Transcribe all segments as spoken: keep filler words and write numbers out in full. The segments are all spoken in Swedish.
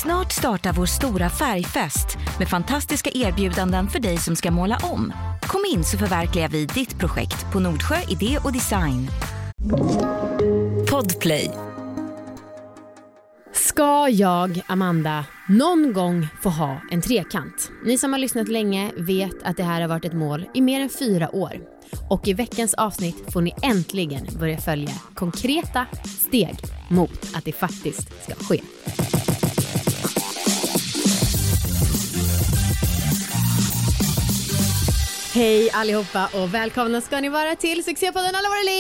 Snart startar vår stora färgfest med fantastiska erbjudanden för dig som ska måla om. Kom in så förverkligar vi ditt projekt på Nordsjö Idé och Design. Podplay. Ska jag, Amanda, någon gång få ha en trekant? Ni som har lyssnat länge vet att det här har varit ett mål i mer än fyra år. Och i veckans avsnitt får ni äntligen börja följa konkreta steg mot att det faktiskt ska ske. Hej allihopa och välkomna ska ni vara till succépodden Alla våra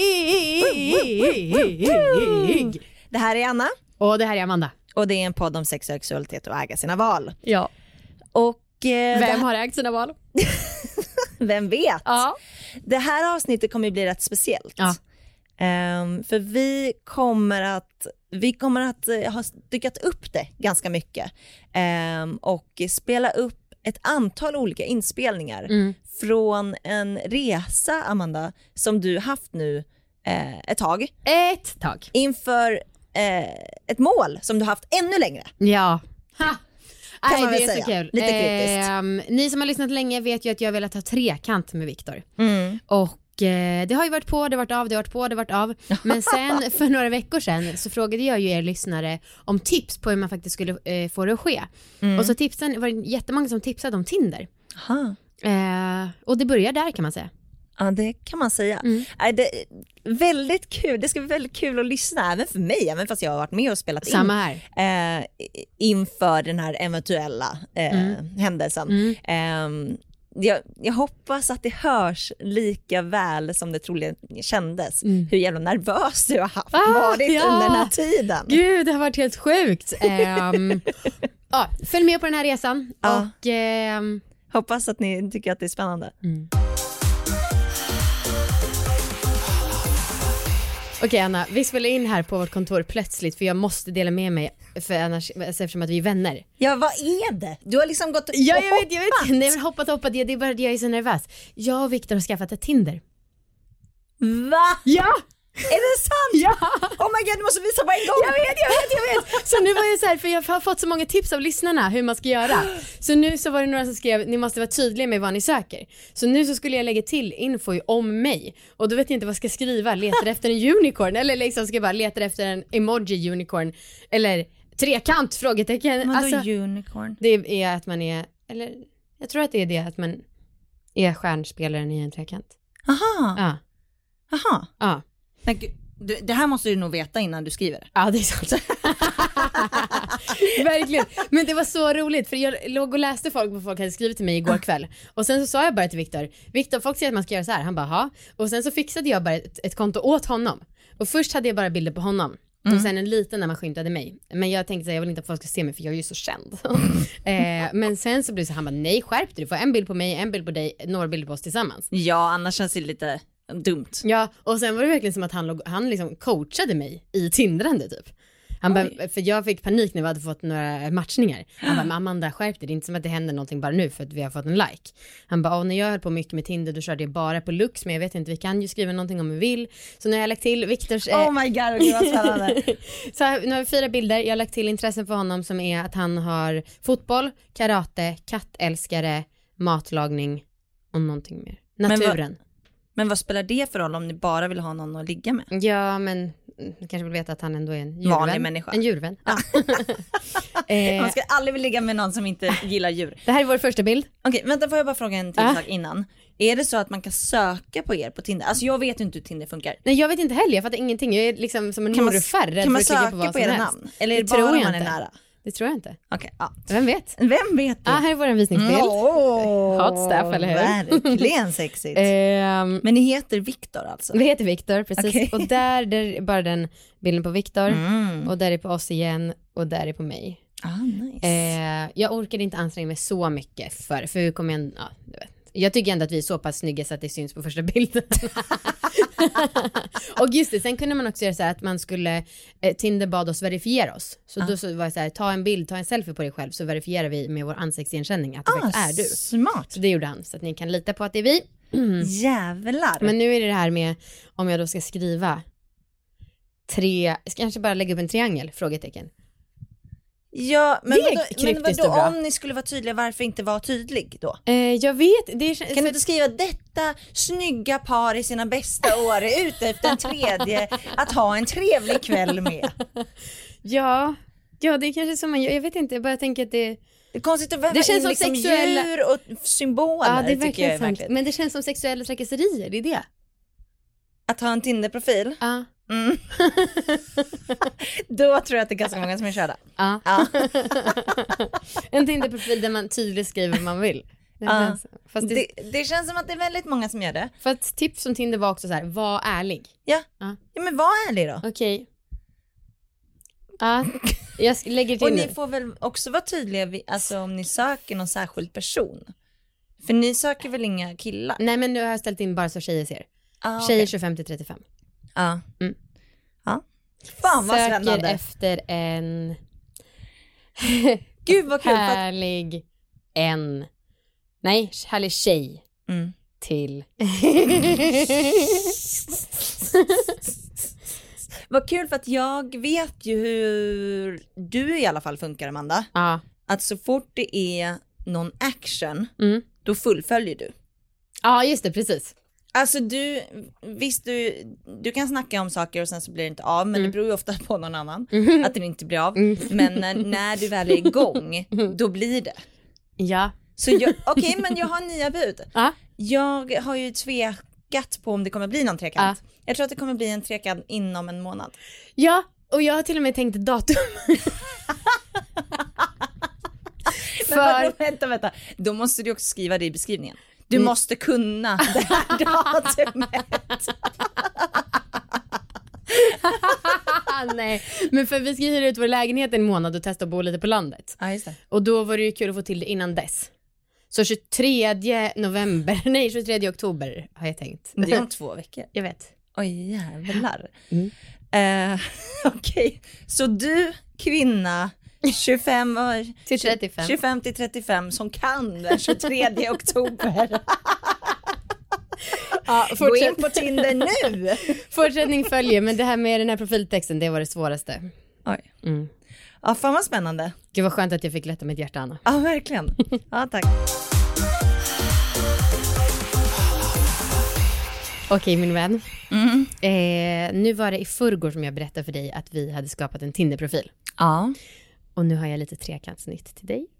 ligg. Det här är Anna. Och det här är Amanda. Och det är en podd om sex och sexualitet och äga sina val. Ja. Och eh, Vem det... har ägt sina val? Vem vet? Ja. Det här avsnittet kommer att bli rätt speciellt. Ja. Um, för vi kommer att vi kommer att uh, ha styckat upp det ganska mycket. Um, och spela upp ett antal olika inspelningar Mm. från en resa, Amanda, som du haft nu eh, ett tag. Ett tag. Inför eh, ett mål som du haft ännu längre. Ja. Ha. Kan Nej, man det väl är säga. så kul. Lite kryptiskt. Ehm, ni som har lyssnat länge vet ju att jag har velat ha trekant med Viktor. Mm. Och eh, det har ju varit på, det har varit av, det har varit på, det har varit av. Men sen för några veckor sedan så frågade jag ju er lyssnare om tips på hur man faktiskt skulle eh, få det att ske. Mm. Och så tipsen, var det jättemånga som tipsade om Tinder. Aha. Eh, och det börjar där kan man säga. Ja, det kan man säga. Mm. Är det väldigt kul. Det ska bli väldigt kul att lyssna även för mig, även fast jag har varit med och spelat in. Samma här. Eh, inför den här eventuella eh, Mm. händelsen. Mm. Eh, jag, jag hoppas att det hörs lika väl som det troligen kändes. Mm. Hur jävla nervös du har haft Ah, varit ja. under den här tiden. Gud, det har varit helt sjukt. Ehm, ja, följ med på den här resan. Ja. Och ehm, Hoppas att ni tycker att det är spännande. Mm. Okej Anna, vi spelar in här på vårt kontor plötsligt för jag måste dela med mig för annars, eftersom att vi är vänner. Ja, vad är det? Du har liksom gått och Ja, jag hoppat. vet, jag vet. Nej, men hoppat, hoppat. Det är bara att jag är så nervös. Jag och Viktor har skaffat ett Tinder. Va? Ja! Är det sant? Ja! Oh my god, du måste visa på en gång. Jag vet, jag vet, jag vet. Så nu var jag så här, för jag har fått så många tips av lyssnarna hur man ska göra. Så nu så var det några som skrev, ni måste vara tydliga med vad ni söker. Så nu så skulle jag lägga till info om mig. Och då vet jag inte vad jag ska skriva. Letar efter en unicorn. Eller liksom ska jag bara leta efter en emoji unicorn. Eller trekant, frågetecken. Vadå Alltså, unicorn? det är att man är, eller jag tror att det är det att man är stjärnspelaren i en trekant. Aha. Ja, Aha. ja. Men gud, du, det här måste du nog veta innan du skriver det. Ja, det är sant. Verkligen. Men det var så roligt för jag låg och läste folk vad folk hade skrivit till mig igår kväll. Och sen så sa jag bara till Viktor, Viktor, folk säger att man ska göra så här. Han bara, ja. Och sen så fixade jag bara ett, ett konto åt honom. Och först hade jag bara bilder på honom. Mm. Och sen en liten när man skymtade mig. Men jag tänkte så här, jag vill inte att folk ska se mig för jag är ju så känd. eh, men sen så blev det så, han bara, nej, skärp dig. Du får en bild på mig, en bild på dig, några bilder på oss tillsammans. Ja, annars känns det lite dumt. Ja, och sen var det verkligen som att han, låg, han liksom coachade mig i tindrande typ. Han bara, för jag fick panik när vi hade fått några matchningar. Han bara, men Amanda, skärp dig. Det är inte som att det händer någonting bara nu för att vi har fått en like. Han bara, när jag höll på mycket med Tinder då körde jag bara på looks. Men jag vet inte, vi kan ju skriva någonting om vi vill. Så nu har jag lagt till Viktors... Eh... Oh my god, det var spännande. Så här, nu har vi fyra bilder. Jag har lagt till intressen för honom som är att han har fotboll, karate, kattälskare, matlagning och någonting mer. Naturen. Men vad, men vad spelar det för roll om ni bara vill ha någon att ligga med? Ja, men du kanske vill veta att han ändå är en djurvän. Vanlig människa. En djurvän. Ja. eh, Man ska aldrig vilja ligga med någon som inte gillar djur. Det här är vår första bild. Okej, okay, vänta, får jag bara fråga en till ah. sak innan. Är det så att man kan söka på er på Tinder? Alltså jag vet inte hur Tinder funkar. Nej, jag vet inte heller. Jag fattar ingenting. Jag är liksom som en kan morfar. Man, kan man söka på, på era namn? Eller är det, det bara man är nära? Det tror jag inte. Okej, okay, ja. Vem vet? Vem vet du? Ah, här är vår visningsbild. Oh, Hot stuff, eller hur? Verkligen sexigt. um, Men ni heter Viktor alltså? Vi heter Viktor, precis. Okay. Och där, där är bara den bilden på Viktor. Mm. Och där är på oss igen. Och där är på mig. Ah, nice. Uh, jag orkade inte anstränga mig så mycket för, för vi kommer en, ja, du vet. Jag tycker ändå att vi är så pass snygga så att det syns på första bilden. Och just det, sen kunde man också göra så här att man skulle eh, Tinder bad oss verifiera oss. Så ah. då så var det så här, ta en bild, ta en selfie på dig själv så verifierar vi med vår ansiktsigenkänning att det ah, faktiskt är du. Smart. Så det gjorde han så att ni kan lita på att det är vi. Mm. Jävlar. Men nu är det det här med om jag då ska skriva tre, ska jag kanske bara lägga upp en triangel, frågetecken. Ja, men Det är vadå, men kryptiskt vadå och bra. om ni skulle vara tydliga, varför inte vara tydlig då? Eh, jag vet, det är, Kan du inte skriva detta snygga par i sina bästa år är ute efter en tredje att ha en trevlig kväll med? Ja, ja det är kanske som man gör, jag vet inte, jag bara tänker att det Det är konstigt att väva Det känns in som liksom sexuella- djur och symboler. Ja, det är tycker jag verkligen är sant. verkligen. Men det känns som sexuella trakasserier, det är det. Att ha en Tinder-profil, Ja. mm. Då tror jag att det är ganska många som är körda. Ja. Ja. En Tinder-profil där man tydligt skriver vad man vill. Det Ja. känns, fast det, Det, det känns som att det är väldigt många som gör det. för att tips som Tinder var också så här, var ärlig. Ja, Ja. ja men var ärlig då. Okej. Ja, jag sk- lägger till Och nu. ni får väl också vara tydliga vid, alltså, om ni söker någon särskild person. För ni söker väl inga killar? Nej, men nu har jag ställt in bara så tjejer ser. Ah, Tjejer okej. tjugofem till trettiofem. Ja. Mm. Ja. Fan vad Söker spännande. efter en Gud vad kul. För att, härlig en nej, härlig tjej mm. till Vad kul för att jag vet ju hur du i alla fall funkar, Amanda. ja. Att så fort det är någon action, Mm. då fullföljer du. Ja, just det, precis. Alltså du, visst du, du kan snacka om saker och sen så blir det inte av, men Mm. det beror ju ofta på någon annan Mm. att det inte blir av. Mm. Men när, när du väl är igång, då blir det. Ja. Så jag, okej, men jag har nya bud. Ja. Jag har ju tvekat på om det kommer bli någon trekant. Ja. Jag tror att det kommer bli en trekant inom en månad. Ja, och jag har till och med tänkt ett datum. Men vadå, För vänta, vänta. Då måste du också skriva det i beskrivningen. Du mm. måste kunna det här datumet. nej, men för vi ska hyra ut vår lägenhet en månad och testa att bo lite på landet. Ja, just det. Och då var det ju kul att få till det innan dess. Så tjugotredje november, nej tjugotredje oktober har jag tänkt. Det är om två veckor. Jag vet. Oj, jävlar. Mm. Eh, Okej, okay. Så du, kvinna, tjugofem, Till trettiofem. tjugofem till trettiofem som kan den tjugotredje oktober. Ja, Gå fortsätt. in på Tinder nu. Fortsättning följer, men det här med den här profiltexten, det var det svåraste. Oj. Mm. Ja, fan vad spännande. Gud vad skönt att jag fick lätta mitt hjärta, Anna. Ja, verkligen. Ja, tack. Okej, min vän. Mm. Eh, nu var det i förrgår som jag berättade för dig att vi hade skapat en Tinder-profil. Ja. Och nu har jag lite trekantsnytt till dig.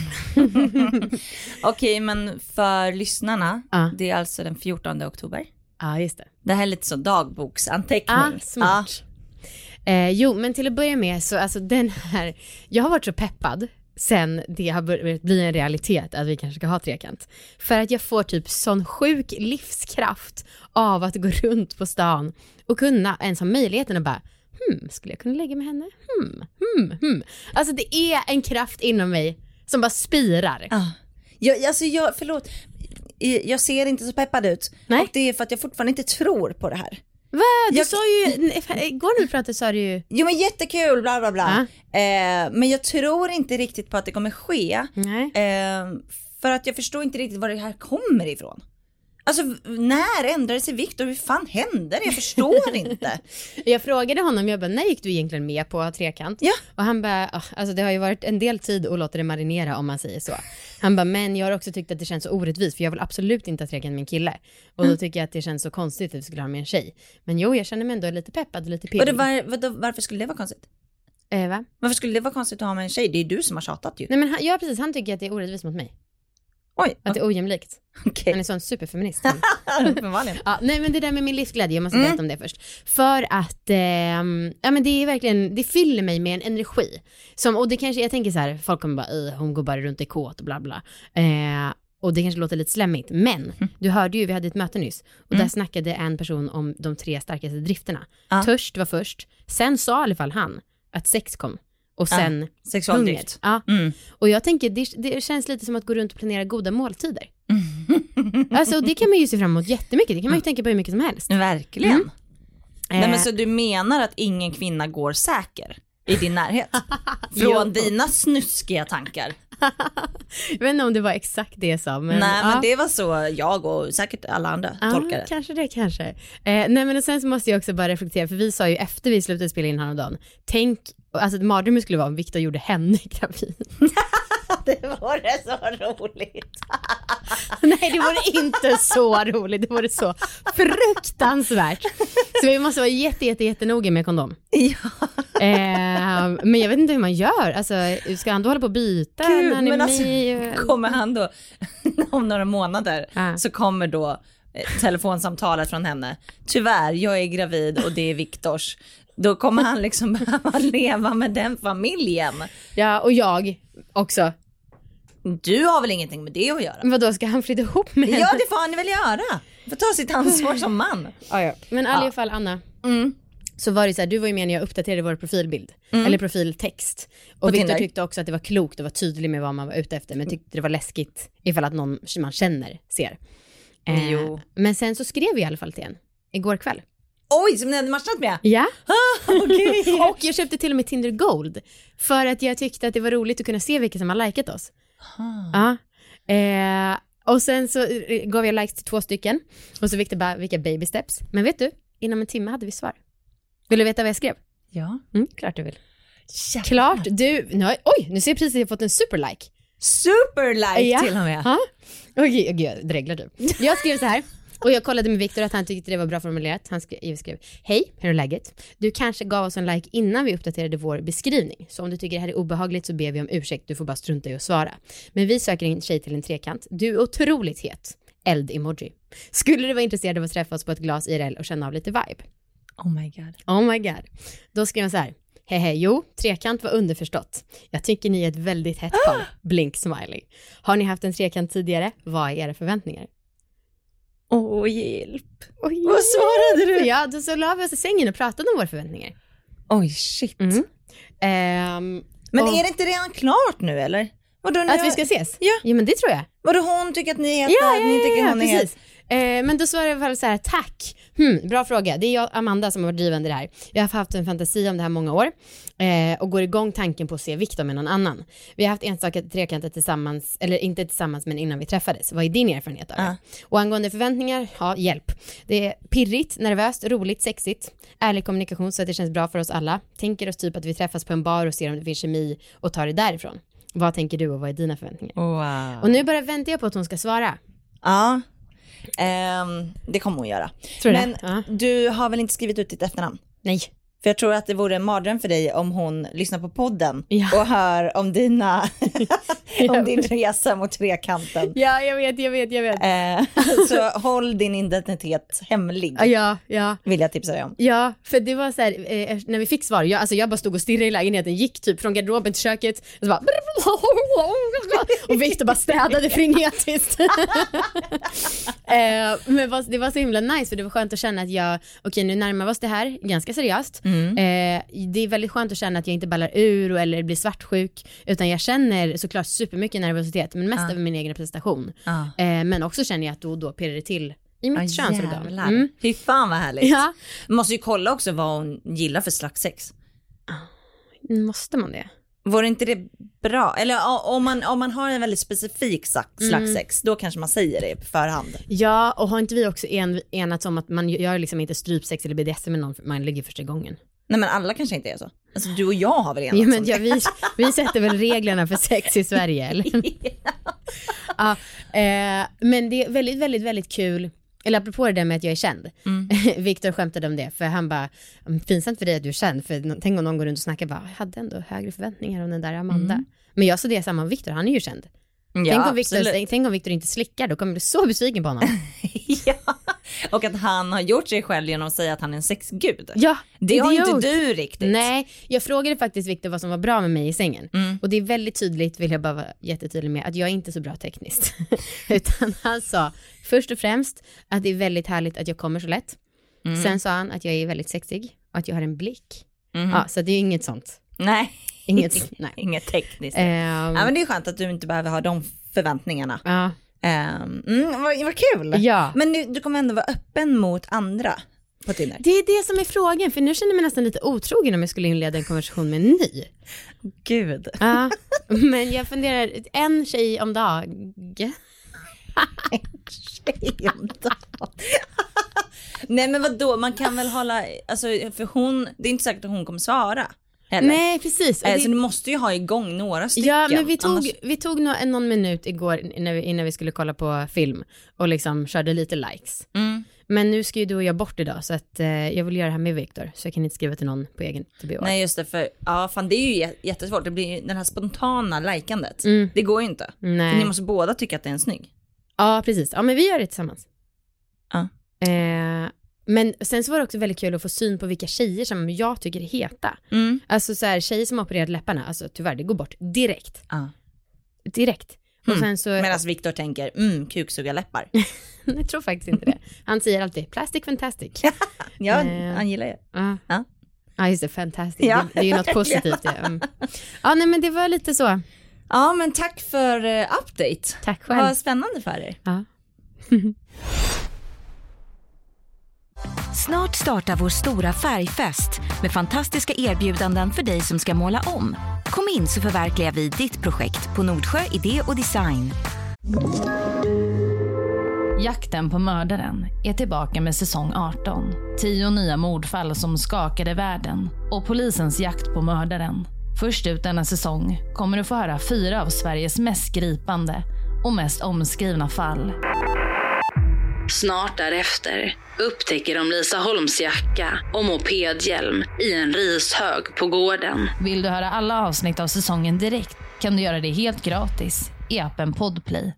Okej, men för lyssnarna, Ja. det är alltså den fjortonde oktober. Ja, just det. Det här är lite så dagboksanteckning. Ah, smart. Eh, jo, men till att börja med så alltså den här, jag har varit så peppad sen det har börjat bli en realitet att vi kanske ska ha trekant. För att jag får typ sån sjuk livskraft av att gå runt på stan och kunna ens ha möjligheten att bara, hmm, skulle jag kunna lägga med henne? Hmm, hmm, hmm. Alltså det är en kraft inom mig som bara spirar. Ja. Jag, alltså jag, förlåt, jag ser inte så peppad ut. Nej. Och det är för att jag fortfarande inte tror på det här. Va? Du Jag- sa ju, igår när vi pratade sa du ju, Jo men jättekul, bla bla bla. Ja. Eh, men jag tror inte riktigt på att det kommer ske. nej. Eh, för att jag förstår inte riktigt var det här kommer ifrån. Alltså när ändrade sig Victor? Hur fan hände det? Jag förstår inte. Jag frågade honom, jag bara, när gick du egentligen med på att ha trekant? Ja. Och han bara, ah, alltså det har ju varit en del tid att låta det marinera om man säger så. Han bara, men jag har också tyckt att det känns så orättvist för jag vill absolut inte ha trekant med en kille. Och Mm. då tycker jag att det känns så konstigt att vi skulle ha med en tjej. Men jo, jag känner mig ändå lite peppad och lite Och pirrig. det var, vadå, varför skulle det vara konstigt? eh, va? Varför skulle det vara konstigt att ha med en tjej? Det är du som har tjatat ju. Nej men han, ja precis, han tycker att det är orättvist mot mig. Oj, Att det är ojämlikt. okej. Han är sån superfeminist. Uppenbarligen. Ja, nej men det där med min livsglädje, jag måste Mm. berätta om det först. För att, ehm, ja men det är verkligen, det fyller mig med en energi. Som, och det kanske, jag tänker så här, folk kommer bara, "Ih, hon går bara runt i kåt och bla bla. Eh, och det kanske låter lite slämmigt, men Mm. du hörde ju, vi hade ett möte nyss. Och Mm. där snackade en person om de tre starkaste drifterna. Ja. Törst var först, sen sa i alla fall han att sex kom. Och Ja, sen hunger. Sexualdrift. Ja. Mm. Och jag tänker, det, det känns lite som att gå runt och planera goda måltider. Alltså och det kan man ju se fram emot jättemycket, det kan man ju tänka på hur mycket som helst. Verkligen. Mm. Nej, men Eh, så du menar att ingen kvinna går säker i din närhet? Jo. Från dina snuskiga tankar. Jag vet inte om det var exakt det jag sa. Men, Nej, men ja. det var så jag och säkert alla andra Ja, tolkar det. kanske det, kanske. Eh, nej men och sen så måste jag också bara reflektera, för vi sa ju efter vi slutade spela in häromdagen, tänk alltså mardrömmen skulle vara om Victor gjorde henne gravid. Det vore så roligt. Nej, det vore inte så roligt. Det vore så fruktansvärt. Så vi måste vara jätte, jätte, jättenoga med kondom. Ja. Eh, men jag vet inte hur man gör. Alltså, ska han då hålla på att byta? Gud, han är men alltså, med? kommer han då om några månader ah. så kommer då eh, telefonsamtalet från henne. Tyvärr, jag är gravid och det är Viktors. Då kommer han liksom behöva leva med den familjen. Ja, och jag också. Du har väl ingenting med det att göra? Men vadå, ska han flytta ihop med henne? Ja, det får han väl göra. Får ta sitt ansvar som man. Ja, ja. Men i alla ja. fall, Anna. Mm. Så var det så här, du var ju med när jag uppdaterade vår profilbild. Mm. Eller profiltext. Och Victor tyckte också att det var klokt och var tydlig med vad man var ute efter. Men tyckte det var läskigt ifall att någon man känner ser. Eh, jo. Men sen så skrev vi i alla fall till en. Igår kväll. Oj, som ni hade matchat med? Ja. Ah, okay. Och jag köpte till och med Tinder Gold. För att jag tyckte att det var roligt att kunna se vilka som har likat oss. Ah. Ja. Eh, och sen så gav jag likes till två stycken. Och så fick det bara vilka baby steps. Men vet du, inom en timme hade vi svar. Vill du veta vad jag skrev? Ja. Mm, klart du vill. Jävlar. Klart du. Nu har, oj, nu ser jag precis att jag fått en superlike. Superlike ja. till och med. Ja. Okej, okay, jag dreglar du. Jag skrev så här. Och jag kollade med Victor att han tyckte det var bra formulerat. Han skrev, skrev hej, hur är läget? Du kanske gav oss en like innan vi uppdaterade vår beskrivning. Så om du tycker det här är obehagligt så ber vi om ursäkt. Du får bara strunta i att svara. Men vi söker en tjej till en trekant. Du är otroligt het. Eld-emoji. Skulle du vara intresserad av att träffa oss på ett glas I R L och känna av lite vibe? Oh my god. Oh my god. Då skrev han så här. Hej hej, jo, trekant var underförstått. Jag tycker ni är ett väldigt hett par. Blink smiley. Har ni haft en trekant tidigare? Vad är era förväntningar? Åh, oh, hjälp. Oh, hjälp. Vad svarade du? Ja, då så la vi oss i sängen och pratade om våra förväntningar. Oj, shit. Mm. Um, men och... är det inte redan klart nu, eller? Vadå, att vi ska ses? Ja. Ja, men det tror jag. Vadå, hon tycker att ni är heta, ja, ja, ni tycker ja, ja, hon är precis. Eh, men då svarade jag i alla fall så här, tack. Hmm, bra fråga. Det är jag, Amanda, som har varit drivande det här. Jag har haft en fantasi om det här många år. Eh, och går igång tanken på att se Victor med någon annan. Vi har haft enstaka trekanter tillsammans, eller inte tillsammans, men innan vi träffades. Vad är din erfarenhet av det? Uh. Och angående förväntningar, ja, hjälp. Det är pirrigt, nervöst, roligt, sexigt. Ärlig kommunikation så att det känns bra för oss alla. Tänker oss typ att vi träffas på en bar och ser om det finns kemi och tar det därifrån. Vad tänker du och vad är dina förväntningar? Wow. Och nu bara väntar jag på att hon ska svara. Ja, um, det kommer hon göra. Tror Men ja. du har väl inte skrivit ut ditt efternamn? Nej. För jag tror att det vore en mardröm för dig om hon lyssnar på podden ja. och hör om dina om din resa mot trekanten. Ja, jag vet, jag vet, jag vet. Eh, så håll din identitet hemlig. Ja, ja. Vill jag tipsa dig om. Ja, för det var så här, eh, när vi fick svar, jag, alltså jag bara stod och stirrade i lägenheten, gick typ från garderoben till köket och så bara och Victor bara städade frenetiskt. eh, men var, det var så himla nice, för det var skönt att känna att jag, okej okay, nu närmar vi oss det här ganska seriöst. Mm. Eh, det är väldigt skönt att känna att jag inte ballar ur eller blir svartsjuk, utan jag känner såklart supermycket nervositet, men mest ah. över min egen prestation. Ah. Eh, men också känner jag att då och då pirrar det till i mitt ah, könsorgan. Mm. Fy fan vad härligt. Ja. Måste ju kolla också vad hon gillar för slags sex. Måste man det? Var inte det bra? Eller om man, om man har en väldigt specifik slags mm. sex, då kanske man säger det på förhand. Ja, och har inte vi också en, enats om att man gör liksom inte strypsex eller B D S M med någon man ligger första gången? Nej, men alla kanske inte är så. Alltså du och jag har väl enats ja, men, om ja, det. vi, vi sätter väl reglerna för sex i Sverige, eller? ja, eh, men det är väldigt, väldigt, väldigt kul. Eller apropå det där med att jag är känd. Mm. Victor skämtade om det. För han bara, pinsamt för dig att du är känd. För tänk om någon går runt och snackar bara, jag hade ändå högre förväntningar om den där Amanda. Mm. Men jag sa det samma om Victor, han är ju känd. Ja, tänk, om Victor, tänk om Victor inte slickar, då kommer jag bli så besviken på honom. Ja, och att han har gjort sig själv genom att säga att han är en sexgud. Ja, det har inte du riktigt. Nej, jag frågade faktiskt Victor vad som var bra med mig i sängen. Mm. Och det är väldigt tydligt, vill jag bara vara jättetydlig med, att jag är inte så bra tekniskt. Utan han sa först och främst att det är väldigt härligt att jag kommer så lätt. Mm. Sen sa han att jag är väldigt sexig och att jag har en blick. Mm. Ja, så det är inget sånt. Nej. Inget, nej. Inget tekniskt. Um, ja, men det är skönt att du inte behöver ha de förväntningarna. Ja. Um, mm, vad, vad kul. Ja. Men du, du kommer ändå vara öppen mot andra på Tinder. Det är det som är frågan, för nu känner jag mig nästan lite otrogen om jag skulle inleda en konversation med en ny. Gud. Ja, men jag funderar, en tjej om dag. En tjej om dag. Nej, men vadå, man kan väl hålla, alltså, för hon, det är inte säkert att hon kommer svara. heller. Nej, precis. Eh, det... Så du måste ju ha igång några stycken. Ja, men vi tog, Annars... vi tog nå- någon minut igår innan vi, innan vi skulle kolla på film och liksom körde lite likes. Mm. Men nu ska ju du och jag bort idag så att eh, jag vill göra det här med Victor så jag kan inte skriva till någon på egen T B O. Nej, just det, för ja, fan, det är ju j- jättesvårt. Det blir ju den här spontana likandet. Mm. Det går ju inte. Nej. För ni måste båda tycka att det är en snygg. Ja, precis. Ja, men vi gör det tillsammans. Ja. Eh, men sen så var det också väldigt kul att få syn på vilka tjejer som jag tycker är heta. Mm. Alltså så här, tjejer som har opererat läpparna, alltså tyvärr, det går bort direkt. Ja. Direkt. Och Mm. sen så... Medan Victor tänker, mm, kuksugarläppar. Jag tror faktiskt inte det. Han säger alltid, plastic fantastic. Ja, Eh. han gillar det. Ja, Ja. ja just det, fantastic. Ja, det, det är ju något verkligen. positivt. Det. Mm. Ja, nej men det var lite så. Ja, men tack för uh, update. Tack själv. Vad spännande för er. Ja. Snart startar vår stora färgfest med fantastiska erbjudanden för dig som ska måla om. Kom in så förverkligar vi ditt projekt på Nordsjö Idé och Design. Jakten på mördaren är tillbaka med säsong arton. Tio nya mordfall som skakade världen och polisens jakt på mördaren. Först ut denna säsong kommer du få höra fyra av Sveriges mest gripande och mest omskrivna fall. Snart därefter upptäcker de Lisa Holms jacka och mopedhjälm i en rishög på gården. Vill du höra alla avsnitt av säsongen direkt kan du göra det helt gratis i appen Podplay.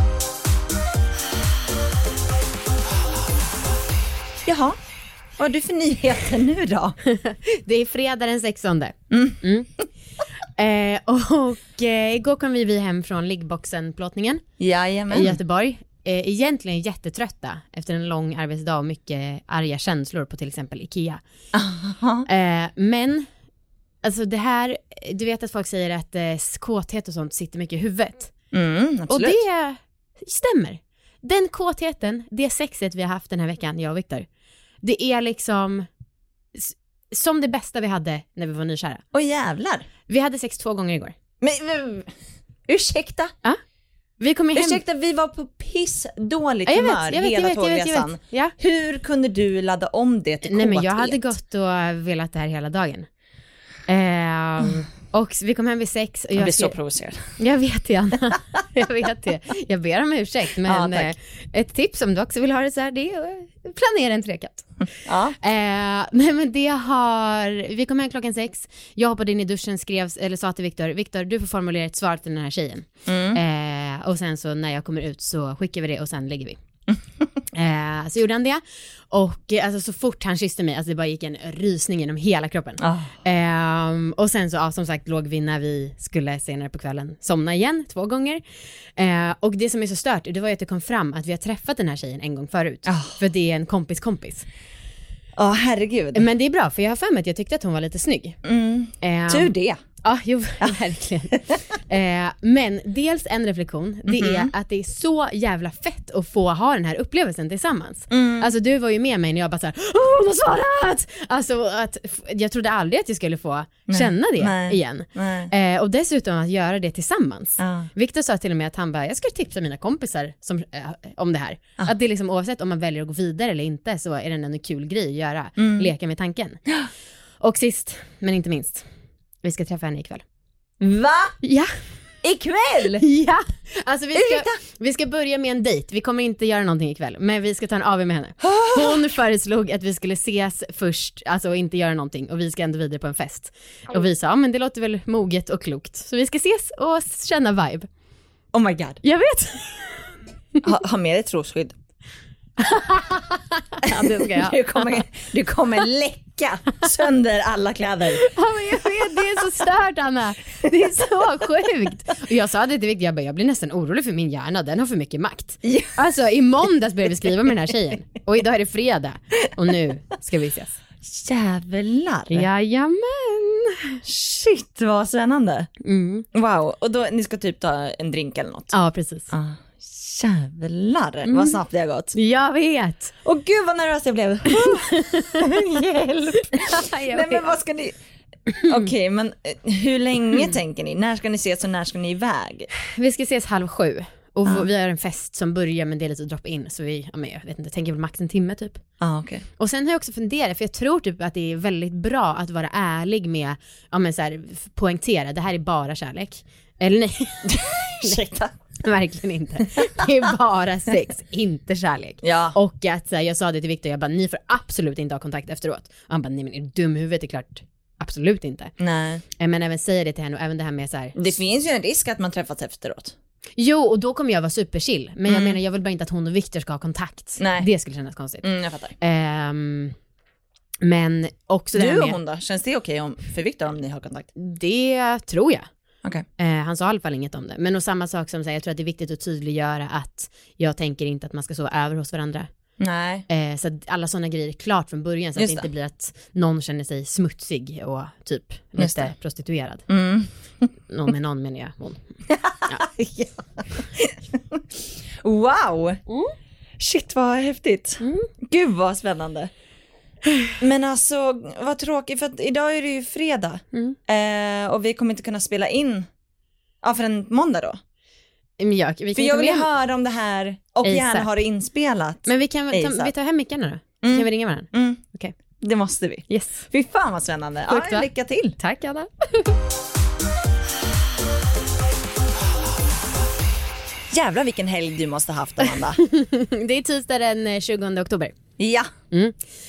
Jaha, vad har du för nyheter nu då? Det är fredag den sextonde. Mm. Mm. eh, och eh, igår kom vi, vi hem från liggboxen-plåtningen Jajamän. i Göteborg. Eh, egentligen jättetrötta efter en lång arbetsdag och mycket arga känslor på till exempel Ikea. Eh, men alltså det här, du vet att folk säger att eh, kåthet och sånt sitter mycket i huvudet. Mm, absolut. Och det stämmer. Den kåtheten, det sexet vi har haft den här veckan, jag och Victor, det är liksom s- som det bästa vi hade när vi var nykära. Åh jävlar. Vi hade sex två gånger igår. Men, men ursäkta? Ja. Vi kom ju hem... Ursäkta, vi var på piss dåligt Ja, jag vet, humör jag vet, hela jag vet, jag vet, jag tågresan. vet. Ja. Hur kunde du ladda om det till Nej, men jag kåthet? hade gått och velat det här hela dagen. Ehm, och vi kom hem vid sex. Och Jag jag blir skrev- så provocerad. Jag vet det, Anna. Jag vet det. Jag ber om ursäkt, men Ja, eh, tack. ett tips om du också vill ha det så här, det är att planera en trekant. Ja. Eh, nej men det har, vi kom hem klockan sex, jag hoppade in i duschen, skrev, eller sa till Victor, Victor du får formulera ett svar till den här tjejen. Mm. Eh, och sen så när jag kommer ut så skickar vi det och sen lägger vi. eh, så gjorde han det. Och eh, alltså, så fort han kysste mig, alltså det bara gick en rysning genom hela kroppen. Oh. Eh, och sen så, ja, som sagt, låg vi när vi skulle senare på kvällen somna igen två gånger. Eh, och det som är så stört, det var ju att det kom fram att vi har träffat den här tjejen en gång förut. Oh. För det är en kompis kompis. Ja, herregud. Men det är bra, för jag har för mig att jag tyckte att hon var lite snygg. Mm. Eh, Tur det. Ja, jo, verkligen. eh, men dels en reflektion, det Mhm. är att det är så jävla fett att få ha den här upplevelsen tillsammans. Mm. Alltså du var ju med mig när jag bara såhär, åh, hon har svarat! Alltså att, jag trodde aldrig att jag skulle få Nej. känna det Nej. igen. Nej. Eh, och dessutom att göra det tillsammans. Ja. Victor sa till och med att han bara, jag ska tipsa mina kompisar som, eh, om det här. Ja. Att det är liksom, oavsett om man väljer att gå vidare eller inte, så är det en kul grej att göra. Mm. Leka med tanken. Och sist, men inte minst, vi ska träffa henne ikväll. Va? Ja. Ikväll? Ja, alltså vi ska, Ursäkta? vi ska börja med en dejt. Vi kommer inte göra någonting ikväll, men vi ska ta en A V med henne. Hon föreslog att vi skulle ses först, alltså och inte göra någonting, och vi ska ändå vidare på en fest. Och vi sa, ja, men det låter väl moget och klokt. Så vi ska ses och känna vibe. Oh my god. Jag vet. Ha, ha med dig trosskydd. Ja, det ska jag. Du kommer, du kommer läcka sönder alla kläder. Ja, men jag vet, det är så stört, Anna. Det är så sjukt. Och jag sa det till Victor, jag, bara, jag blir nästan orolig för min hjärna, den har för mycket makt. Ja. Alltså i måndags började vi skriva med den här tjejen. Och idag är det fredag. Och nu ska vi ses. Jävlar. Jajamän. Shit, vad spännande. Mm. Wow, och då ni ska typ ta en drink eller något. Ja, precis. Ah, jävlar, Mm. vad snabbt det har gått. Jag vet. Och gud vad nervös jag blev. Hjälp. jag Nej vet. men vad ska ni... Okej, men eh, hur länge tänker ni? När ska ni ses och när ska ni iväg? Vi ska ses halv sju. Och Ah. vi har en fest som börjar med det lite drop in. Så vi, ja, men jag vet inte, tänker väl max en timme typ. Ah, okay. Och sen har jag också funderat, för jag tror typ att det är väldigt bra att vara ärlig med, ja men så här, poängtera, det här är bara kärlek. Eller nej. Ursäkta. Verkligen inte. Det är bara sex, inte kärlek. Ja. Och att så här, jag sa det till Victor, jag bara, ni får absolut inte ha kontakt efteråt. Och han bara, nej men är du dum i huvudet? Det är klart, absolut inte. Nej. Men även säger det till henne och även det här med så här. Det finns ju en risk att man träffas efteråt. Jo, och då kommer jag vara superchill. Men jag Mm. menar, jag vill bara inte att hon och Victor ska ha kontakt. Nej. Det skulle kännas konstigt. Mm, jag fattar. Ehm, men också det Du här och med, hon då? Känns det okej om, för Victor om ni har kontakt? det tror jag. Okej. Eh, han sa i alla fall inget om det. Men och samma sak som säger, jag tror att det är viktigt att tydliggöra att jag tänker inte att man ska sova över hos varandra. Nej. Eh, så att alla sådana grejer är klart från början, så att Just det det. inte blir att någon känner sig smutsig och typ Just lite det. prostituerad. Mm. Någon med någon menar jag. Hon. Ja. Wow. Mm. Shit vad häftigt. Mm. Gud vad spännande. Men alltså vad tråkigt, för att idag är det ju fredag. Mm. Eh, och vi kommer inte kunna spela in ja, för en måndag då. Men jag, vi För kan jag ta vill ju med- höra om det här och ASAP. gärna ha det inspelat. Men vi kan väl ta, ASAP. vi tar hem mickarna då. Så Mm. kan vi ringa varandra. Mm. Okej. Det måste vi. Yes. Fy fan vad spännande. Sjukt, Ja, va? lycka till. Tack Anna. Jävlar vilken helg du måste ha haft, Amanda. Det är tisdag den tjugonde oktober. Ja. Mm.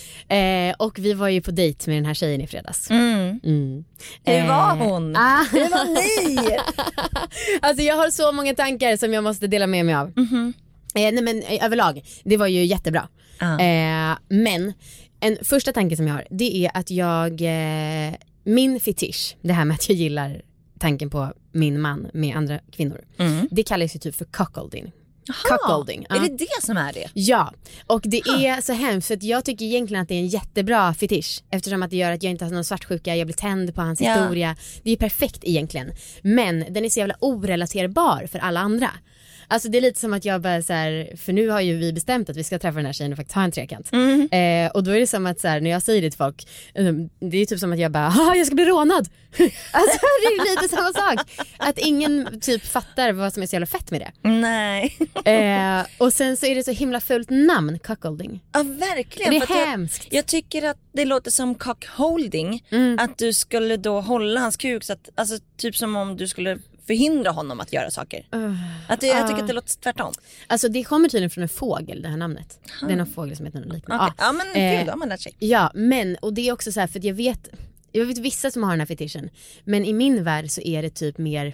Eh, och vi var ju på dejt med den här tjejen i fredags. Mm. Mm. Hur var Eh, hon? Ah. Hur var ni? Alltså jag har så många tankar som jag måste dela med mig av. Mhm. Eh, nej men eh, överlag, det var ju jättebra. Ah. Eh, men en första tanke som jag har, det är att jag, eh, min fetisch, det här med att jag gillar tanken på min man med andra kvinnor, Mm. det kallas ju typ för cuckolding. Cuckolding. Är ja. det det som är det? Ja, och det är så hemskt för att jag tycker egentligen att det är en jättebra fetisch eftersom att det gör att jag inte har någon svartsjuka, jag blir tänd på hans Ja. historia. Det är perfekt egentligen, men den är så jävla orelaterbar för alla andra. Alltså det är lite som att jag bara så här, för nu har ju vi bestämt att vi ska träffa den här tjejen och faktiskt ha en trekant. Mm. Eh, och då är det som att så här, när jag säger det till folk, eh, det är typ som att jag bara, "Haha, jag ska bli rånad." Alltså det är lite samma sak. Att ingen typ fattar vad som är så jävla fett med det. Nej. Eh, och sen så är det så himla fult namn, cuckolding. Ja, verkligen. Det för är att jag, hemskt. jag tycker att det låter som cockholding. Mm. Att du skulle då hålla hans kuk så att, alltså typ som om du skulle förhindra honom att göra saker. Uh, Att det, jag tycker Ah. att det låter tvärtom. Alltså det kommer tydligen från en fågel, det här namnet. Det är någon fågel som heter något liknande. Okay. Ja men Eh, gud, då har man lärt sig. Ja, men och det är också så här, för att jag vet, jag vet vissa som har den här fetischen, men i min värld så är det typ mer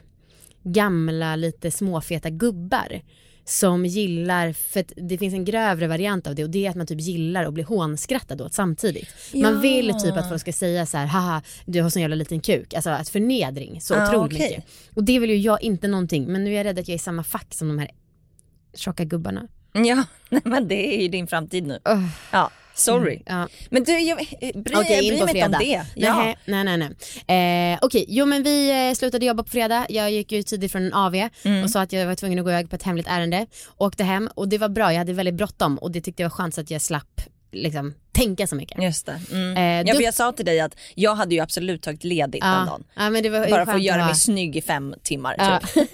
gamla, lite småfeta gubbar som gillar, för att det finns en grövre variant av det, och det är att man typ gillar att bli hånskrattad åt samtidigt. Man Ja. vill typ att folk ska säga så här, haha, du har sån jävla liten kuk, alltså att förnedring så Ah, otroligt okej. mycket. Och det vill ju jag inte någonting, men nu är jag rädd att jag är i samma fack som de här tjocka gubbarna. Ja, nej, men det är ju din framtid nu. Oh. Ja, sorry. Ja. Men du, jag bryr, Okej, jag in bryr på mig inte om fredag. det. Ja. Nej, nej, nej. nej. Eh, Okej, jo men vi eh, slutade jobba på fredag. Jag gick ju tidigt från en A V Mm. och sa att jag var tvungen att gå iväg på ett hemligt ärende. Åkte hem och det var bra, jag hade väldigt bråttom och det tyckte jag var skönt så att jag slapp liksom tänka så mycket. Just det. Mm. Eh, ja, du- för jag sa till dig att jag hade ju absolut tagit ledigt den dagen. ja, men det var Bara för att skönt göra ha- mig snygg i fem timmar. Ja. Typ.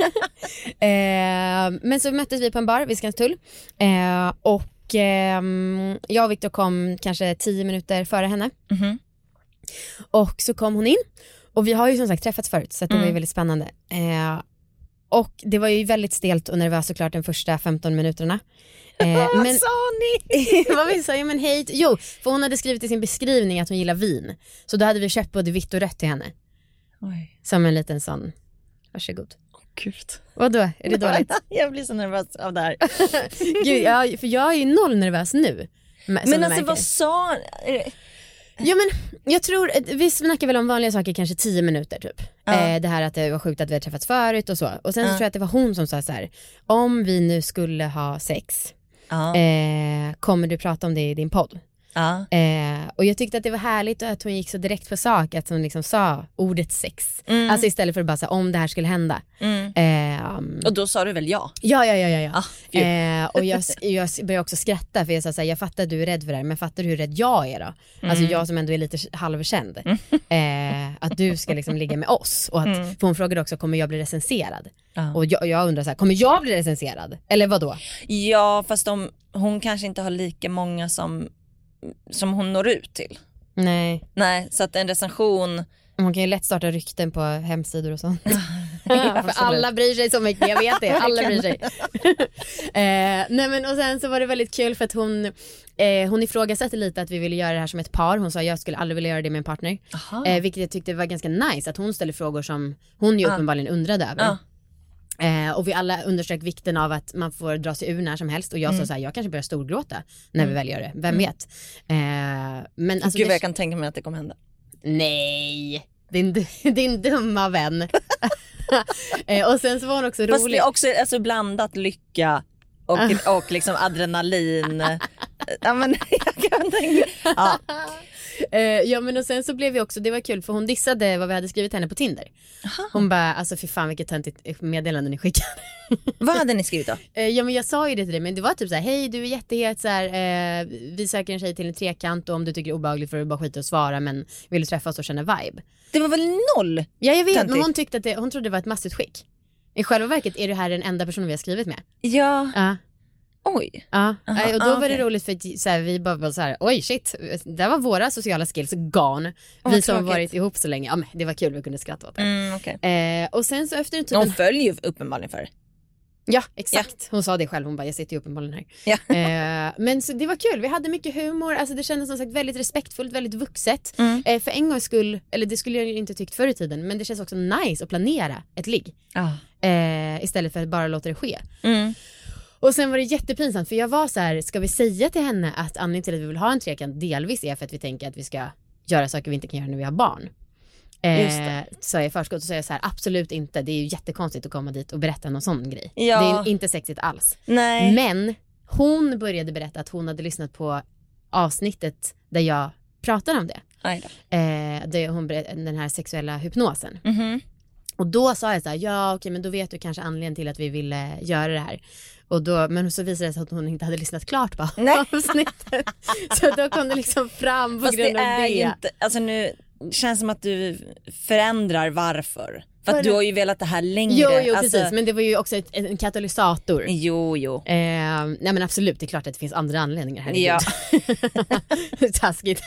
eh, men så möttes vi på en bar vid Skanstull eh, och eh, jag och Victor kom kanske tio minuter före henne. Mhm. Och så kom hon in och vi har ju som sagt träffats förut så att det Mm. var ju väldigt spännande. Eh, och det var ju väldigt stelt och nervöst såklart de första femton minuterna. Eh, Vad men sa ni? vad vi sa, ja men hej, jo, för hon hade skrivit i sin beskrivning att hon gillar vin. Så då hade vi köpt både vitt och rött till henne. Oj, Som en liten sån, varsågod. gud. Vadå, är det dåligt? Jag blir så nervös av det här. Gud, ja, för jag är ju noll nervös nu. Men, som Men du alltså märker. vad sa... Ja men jag tror, vi snackar väl om vanliga saker kanske tio minuter typ. Ja. Eh, det här att det var sjukt att vi har träffats förut och så. Och sen så Ja. tror jag att det var hon som sa så här: om vi nu skulle ha sex, Ja. eh, kommer du prata om det i din podd? Ja. Eh, och jag tyckte att det var härligt att hon gick så direkt på sak, att hon liksom sa ordet sex. Mm. Alltså istället för att bara säga om det här skulle hända. Mm. Eh, Um, Och då sa du väl ja? Ja, ja, ja, ja, ja. Ah, eh, och jag, jag började också skratta för jag sa så här, jag fattar att du är rädd för det här, men fattar du hur rädd jag är då? Mm. Alltså jag som ändå är lite halvkänd. Mm. Eh, att du ska liksom ligga med oss. Och att, mm. för hon frågade också, kommer jag bli recenserad? Ah. Och jag, jag undrar så här, kommer jag bli recenserad? Eller vad då? Ja, fast de, hon kanske inte har lika många som, som hon når ut till. Nej. Nej, så att en recension... Man kan ju lätt starta rykten på hemsidor och sånt. Ja, för alla bryr sig så mycket, jag vet det. Alla bryr sig. eh, nej men och sen så var det väldigt kul för att hon eh, hon ifrågasatte lite att vi ville göra det här som ett par. Hon sa jag skulle aldrig vilja göra det med en partner. Eh, vilket jag tyckte var ganska nice att hon ställde frågor som hon ju ah. uppenbarligen undrade över. Ah. Eh, och vi alla underströk vikten av att man får dra sig ur när som helst. Och jag mm. sa så här, jag kanske börjar storgråta när mm. vi väl gör det. Vem mm. vet? Eh, men alltså, Gud vad det... jag kan tänka mig att det kommer hända. Nej, din, din dumma vän. eh, och sen så var hon också rolig. Fast det är också alltså, blandat lycka och, och liksom adrenalin. Ja men jag kan tänka. Ja. Eh, ja men och sen så blev vi också, det var kul för hon dissade vad vi hade skrivit henne på Tinder. Aha. Hon bara, alltså för fan vilket töntigt meddelande ni skickade. Vad hade ni skrivit då? Eh, ja men jag sa ju det till dig, men det var typ så här: hej du är jättehet så här, eh, vi söker en tjej till en trekant och om du tycker det är obehagligt får du bara skita och svara, men vill du träffa oss och känna vibe? Det var väl noll? Ja jag vet, töntigt. Men hon tyckte att det, hon trodde det var ett massutskick. I själva verket är du här den enda personen vi har skrivit med. Ja. Ja. Oj. Ja, Aha, och då ah, var det okay. roligt för att så här, vi bara var så här, oj shit, det var våra sociala skills gone. Oh, vi som har varit ihop så länge, ja men det var kul, vi kunde skratta åt det. Mm, okay. eh, och sen så efter en tid... Hon följer ju uppenbarligen för. Ja, exakt. Ja. Hon sa det själv, hon bara, jag sitter ju uppenbarligen här. Ja. eh, men så det var kul, vi hade mycket humor, alltså det kändes som sagt väldigt respektfullt, väldigt vuxet. Mm. Eh, för en gångs skull, eller det skulle jag ju inte tyckt förr i tiden, men det känns också nice att planera ett ligg. Ah. Eh, istället för att bara låta det ske. Mm. Och sen var det jättepinsamt för jag var så här, ska vi säga till henne att anledningen till att vi vill ha en trekant delvis är för att vi tänker att vi ska göra saker vi inte kan göra när vi har barn. Eh, så jag i förskott så säger jag så här, absolut inte, det är ju jättekonstigt att komma dit och berätta någon sån grej. Ja. Det är inte sexigt alls. Nej. Men hon började berätta att hon hade lyssnat på avsnittet där jag pratade om det. Eh, det hon berätt, den här sexuella hypnosen. Mm-hmm. Och då sa jag så här, ja okej men då vet du kanske anledningen till att vi ville göra det här. Och då, men så visade det sig att hon inte hade lyssnat klart på avsnittet. Så då kom det liksom fram på Fast grund det av är det. inte, alltså nu känns som att du förändrar varför. För att du har ju velat det här längre. Jo, jo alltså... precis, men det var ju också ett, en katalysator. Jo, jo. Eh, nej men absolut, det är klart att det finns andra anledningar här. Ja. Taskigt.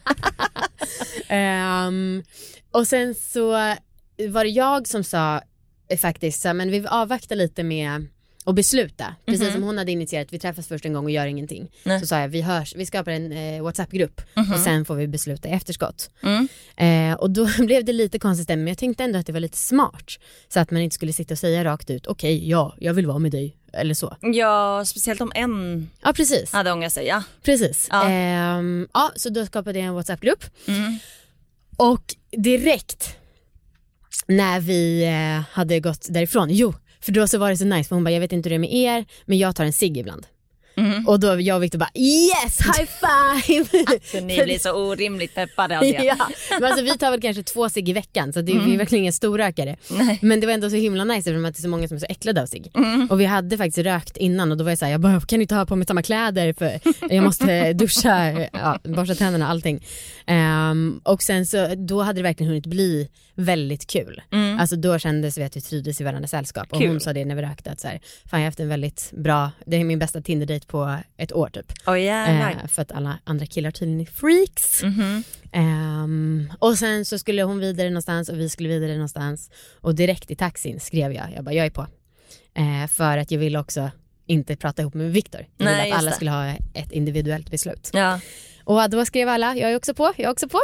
um, och sen så var det jag som sa eh, faktiskt så, men vi avvaktar lite med och besluta. Precis mm-hmm. som hon hade initierat, vi träffas först en gång och gör ingenting. Nej. Så sa jag, vi hörs, vi skapar en eh, WhatsApp-grupp mm-hmm. och sen får vi besluta i efterskott. Mm. Eh, och då blev det lite konstigt, men jag tänkte ändå att det var lite smart. Så att man inte skulle sitta och säga rakt ut, okej, okay, ja, jag vill vara med dig. Eller så. Ja, speciellt om en ja, precis. hade ångrat sig, ja. Precis. Ja. Eh, ja, så då skapade jag en WhatsApp-grupp. Mm. Och direkt när vi eh, hade gått därifrån, jo, för då så var det så nice för hon bara, jag vet inte hur det är med er, men jag tar en cigg ibland. Mm. Och då jag och Victor bara, yes, high five! Så ni blir så orimligt peppade av det. Ja, men alltså vi tar väl kanske två cigg i veckan, så det är mm. verkligen ingen storrökare. Nej. Men det var ändå så himla nice för att det är så många som är så äcklade av cigg. Mm. Och vi hade faktiskt rökt innan och då var jag så här, jag bara, kan inte ha på mig samma kläder för jag måste duscha, ja, borsta tänderna, allting. Um, och sen så, då hade det verkligen hunnit bli väldigt kul. Mm. Alltså då kändes vi att vi trivdes i varandras sällskap. Och kul. Hon sa det när vi rökte att så här, fan jag har haft en väldigt bra, det är min bästa Tinder-date på ett år typ. Oh, yeah, uh, för att alla andra killar tydligen är freaks. Mm-hmm. Um, och sen så skulle hon vidare någonstans och vi skulle vidare någonstans. Och direkt i taxin skrev jag, jag bara, jag är på. Uh, för att jag ville också inte prata ihop med Victor. Jag ville att alla det. skulle ha ett individuellt beslut. Ja. Och då skrev alla, jag är också på, jag är också på.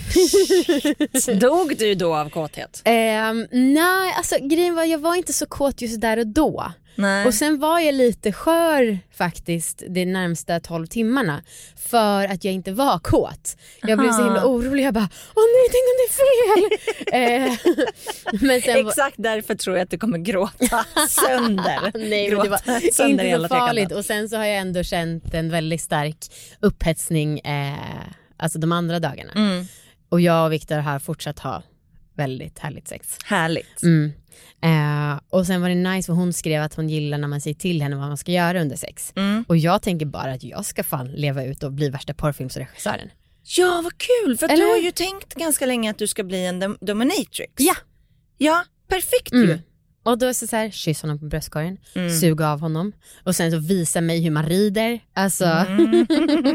Dog du då av kåthet? Um, nej, alltså grejen var, jag var inte så kåt just där och då. Nej. Och sen var jag lite skör faktiskt de närmsta tolv timmarna för att jag inte var kåt. Jag blev så himla orolig, jag bara, åh nej, tänk om det är fel. men sen exakt därför tror jag att du kommer gråta sönder. Nej, men det var sönder inte så farligt. Och sen så har jag ändå känt en väldigt stark upphetsning eh, alltså de andra dagarna. Mm. Och jag och Victor har fortsatt ha väldigt härligt sex. Härligt. Mm. Eh, och sen var det nice för hon skrev att hon gillar när man säger till henne vad man ska göra under sex. Mm. Och jag tänker bara att jag ska fan leva ut och bli värsta porrfilmsregissören. Ja, vad kul, för Eller? du har ju tänkt ganska länge att du ska bli en dom- dominatrix. Ja. Ja, perfekt Mm. ju. Och då är det så här, kyss honom på bröstkorgen, Mm. suga av honom och sen så visa mig hur man rider. Alltså. Mm.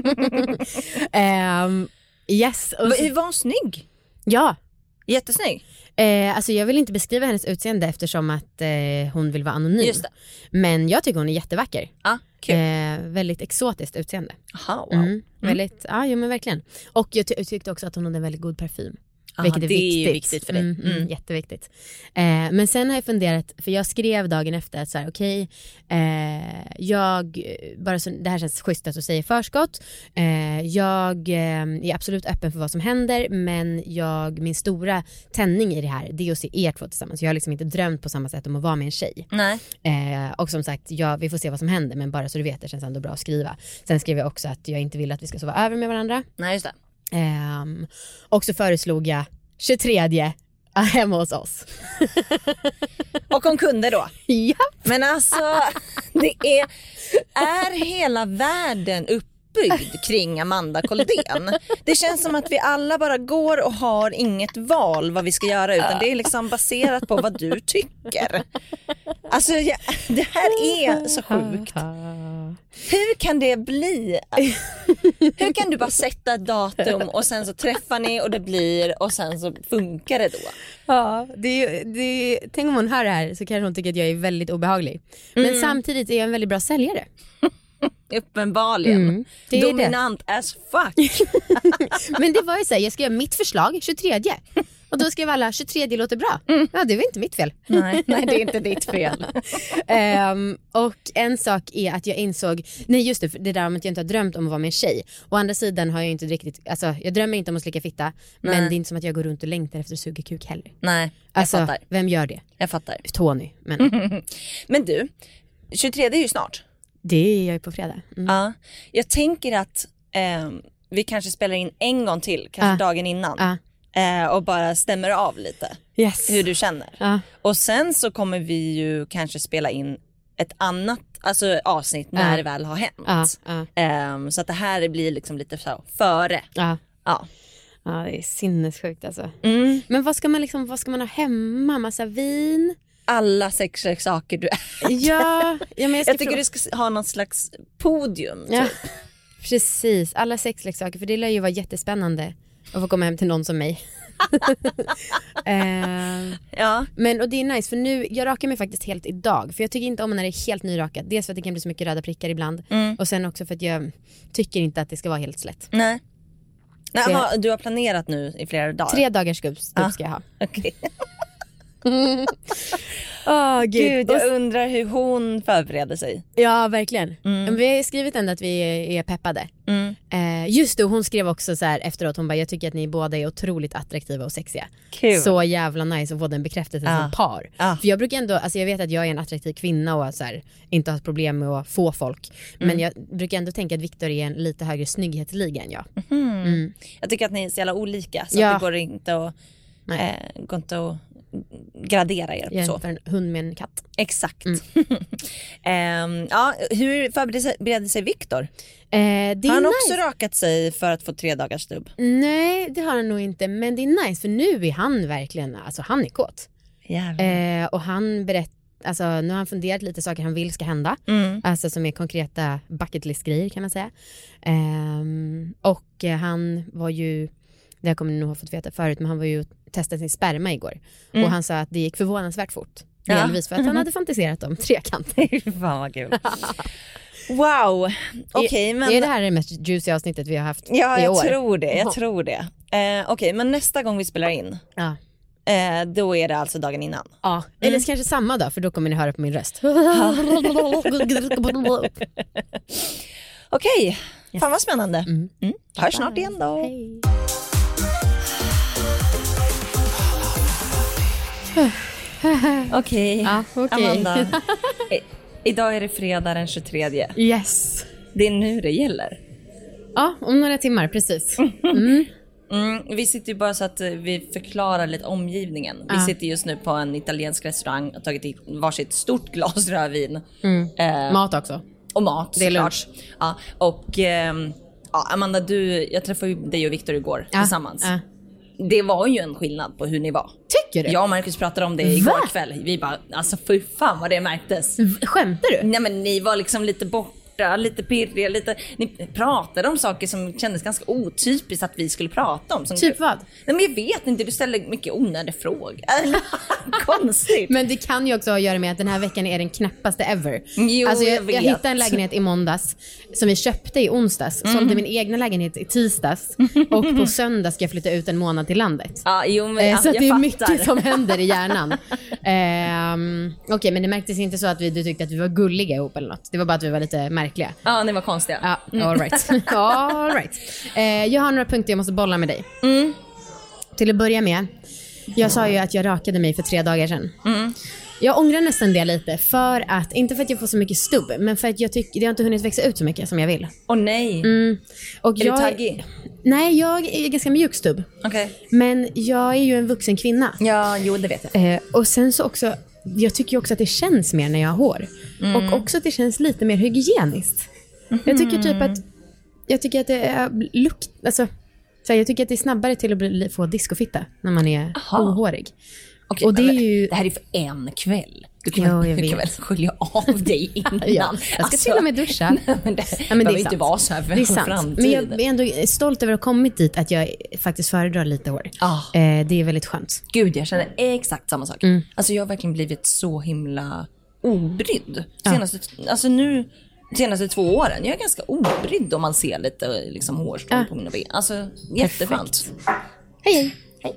um, yes. Och så, Va- Var hon snygg? ja. Jättesnygg. Eh, alltså jag vill inte beskriva hennes utseende eftersom att eh, hon vill vara anonym. Just det. Men jag tycker hon är jättevacker. Ja, kul. Eh, väldigt exotiskt utseende. Aha, wow. Mm, väldigt, ja, jo, men verkligen. Och jag, ty- jag tyckte också att hon hade en väldigt god parfym. Aha, Vilket är det viktigt. är ju viktigt för dig. Mm, mm, Mm. jätteviktigt. Eh, men sen har jag funderat, för jag skrev dagen efter att så här, okej, eh, jag, bara så, det här känns schysst att du säger förskott. Eh, jag eh, är absolut öppen för vad som händer, men jag, min stora tändning i det här, det är att se er två tillsammans. Jag har liksom inte drömt på samma sätt om att vara med en tjej. Nej. Eh, och som sagt, ja, vi får se vad som händer, men bara så du vet, det känns ändå bra att skriva. Sen skrev jag också att jag inte vill att vi ska sova över med varandra. Nej, just det. Um, och så föreslog jag tjugotredje hemma hos oss. Och hon kunde då. Ja. Men alltså, det är, är hela världen uppbyggd kring Amanda Koldén. Det känns som att vi alla bara går och har inget val vad vi ska göra, utan det är liksom baserat på vad du tycker. Alltså, jag, det här är så sjukt. Hur kan det bli? Hur kan du bara sätta ett datum och sen så träffar ni och det blir, och sen så funkar det då? Ja, det är, ju- det är, tänk om hon hör det här så kanske hon tycker att jag är väldigt obehaglig. Men Mm. samtidigt är jag en väldigt bra säljare. Uppenbarligen. Mm, det är det. Dominant as fuck. Men det var ju så här, jag skrev mitt förslag tjugotredje. Och då skrev alla tjugotredje låter bra. Ja, det var inte mitt fel. Nej. Nej, det är inte ditt fel. Ehm, och en sak är att jag insåg, nej just det, det där om att jag inte har drömt om att vara med en tjej. Å andra sidan har jag inte riktigt, alltså jag drömmer inte om att slicka fitta. Men Nej. det är inte som att jag går runt och längtar efter att suga kuk heller. Nej, jag Alltså, fattar. vem gör det? Jag fattar. Tony, men Men du, tjugotredje är ju snart. det är jag ju på fredag. Mm. Ja. Jag tänker att ehm, vi kanske spelar in en gång till, kanske Ja. dagen innan. Ja. Eh, och bara stämmer av lite Yes. hur du känner. Ja. Och sen så kommer vi ju kanske spela in ett annat alltså, avsnitt när Ja. det väl har hänt. Ja, ja, Ehm, så att det här blir liksom lite så före. ja. Ja. Ja, det är sinnessjukt alltså. Mm. Men vad ska man liksom, vad ska man ha hemma? Massa vin? Alla sexleksaker du Ja, ja men jag, ska Jag tycker frå- du ska ha någon slags podium. Ja, Typ. precis. Alla sexleksaker, för det lär ju vara jättespännande att få komma hem till någon som mig. eh, Ja. men och det är nice, för nu, jag rakar mig faktiskt helt idag. För jag tycker inte om när det är helt nyrakat. Dels för att det kan bli så mycket röda prickar ibland. Mm. Och sen också för att jag tycker inte att det ska vara helt slätt. Nej. Nej Så jag- aha, du har planerat nu i flera dagar. Tre dagars skubb Ja. ska jag ha. Okej. Åh Gud, Och- jag undrar hur hon förbereder sig. Ja, verkligen. Mm. Men vi har skrivit ändå att vi är, är peppade. Mm. Eh, just det, hon skrev också så här efteråt, hon bara, jag tycker att ni båda är otroligt attraktiva och sexiga. Kul. Så jävla nice att få den bekräftelsen Ja. som par. Ja. För jag brukar ändå, alltså jag vet att jag är en attraktiv kvinna och så här, inte har problem med att få folk. Men Mm. jag brukar ändå tänka att Victor är en lite högre snygghetsliga än jag. Mm. Mm. Jag tycker att ni är så jävla olika, så Ja. att det går inte att, Nej. eh, går inte att gradera er Jag är så. för en hund med en katt. Exakt. Mm. Ehm, ja, hur förbereder sig, bereder sig Victor? Eh, det Har han är också nice. rakat sig för att få tre dagars stubb? Nej, det har han nog inte. Men det är nice, för nu är han verkligen, alltså han är kåt. Jävlar. Eh, och han berättar, alltså nu har han funderat lite saker han vill ska hända. Mm. Alltså som är konkreta bucket list grejer kan man säga. Ehm, och eh, han var ju, det här kommer ni nog ha fått veta förut, men han var ju och testade sin sperma igår. Mm. Och han sa att det gick förvånansvärt fort. Ja. Delvis för att han hade fantiserat om trekanter. Fan vad kul. Wow, okej men... Är det här det mest juicy avsnittet vi har haft Ja, i jag år? tror det, jag Ja. tror det. Eh, okej, men nästa gång vi spelar in, Ja. eh, då är det alltså dagen innan. Ja. Eller kanske samma dag, för då kommer ni höra på min röst. Okej, Yes. fan vad spännande. Mm. Mm. Hörs snart igen då. Hej. Okej, Ja, okej. Amanda. I- idag är det fredag den tjugotredje. Yes. Det är nu det gäller. Ja, om några timmar, precis. Mm. Mm, vi sitter ju bara så att vi förklarar lite omgivningen. Vi Ah. sitter just nu på en italiensk restaurang och tagit i varsitt stort glas rödvin. Mm. Eh, Mat också. och mat, Det är såklart. Ja, och ehm, ja, Amanda, du, jag träffade ju dig och Victor igår Ja, tillsammans. ja. Det var ju en skillnad på hur ni var. Tycker du? Jag och Marcus pratade om det igår kväll. Vi bara, alltså för fan vad det märktes. Skämtar du? Nej men ni var liksom lite borta, lite pirriga, lite... Ni pratade om saker som kändes ganska otypiskt att vi skulle prata om. Som Typ vad? Nej men jag vet inte, du ställer mycket onödiga frågor. Konstigt. Men det kan ju också ha att göra med att den här veckan är den knappaste ever. Jo, alltså jag, jag vet. jag hittade en lägenhet i måndags som vi köpte i onsdags. Mm. Sålde min egna lägenhet i tisdags. Och på söndag ska jag flytta ut en månad till landet. Ja, jo, men, Eh, ja, så att jag det är fattar. mycket som händer i hjärnan. Ehm, Okej, okay, men det märktes inte så att vi, du tyckte att vi var gulliga ihop eller något. Det var bara att vi var lite märkliga. Ja, ni var konstiga. Ja, all right. all right. Eh, jag har några punkter jag måste bolla med dig. Mm. Till att börja med, jag sa ju att jag rakade mig för tre dagar sedan. Mm. Jag ångrar nästan det lite för att, inte för att jag får så mycket stubb, men för att jag tycker det har inte hunnit växa ut så mycket som jag vill. Åh nej. Mm. Och Är jag, du taggig? Nej, jag är ganska mjuk stubb. Okej. Men jag är ju en vuxen kvinna. Ja, jo det vet jag. Eh, och sen så också, jag tycker ju också att det känns mer när jag har hår. Mm. Och också att det känns lite mer hygieniskt. Mm. Jag tycker typ att, jag tycker att det är lukt, alltså, så här, jag tycker att det är snabbare till att bli, få discofitta när man är Aha. ohårig. Okej, Och det är men ju... det här är för en kväll. Du kan, Jo, jag du kan vet. väl skölja av dig innan. Ja, jag ska till och med duscha. Nej, men det, Ja, men det behöver är inte sant. vara så här för Det är sant. framtid. Men jag är ändå stolt över att ha kommit dit att jag faktiskt föredrar lite hår. Ah. Eh, det är väldigt skönt. Gud, jag känner exakt samma sak. Mm. Alltså jag har verkligen blivit så himla obrydd. Senaste, alltså nu, senaste två åren. Jag är ganska obrydd om man ser lite liksom, hårstrån Ja. på mina ben. Alltså jätteskönt. Hej, hej. hej.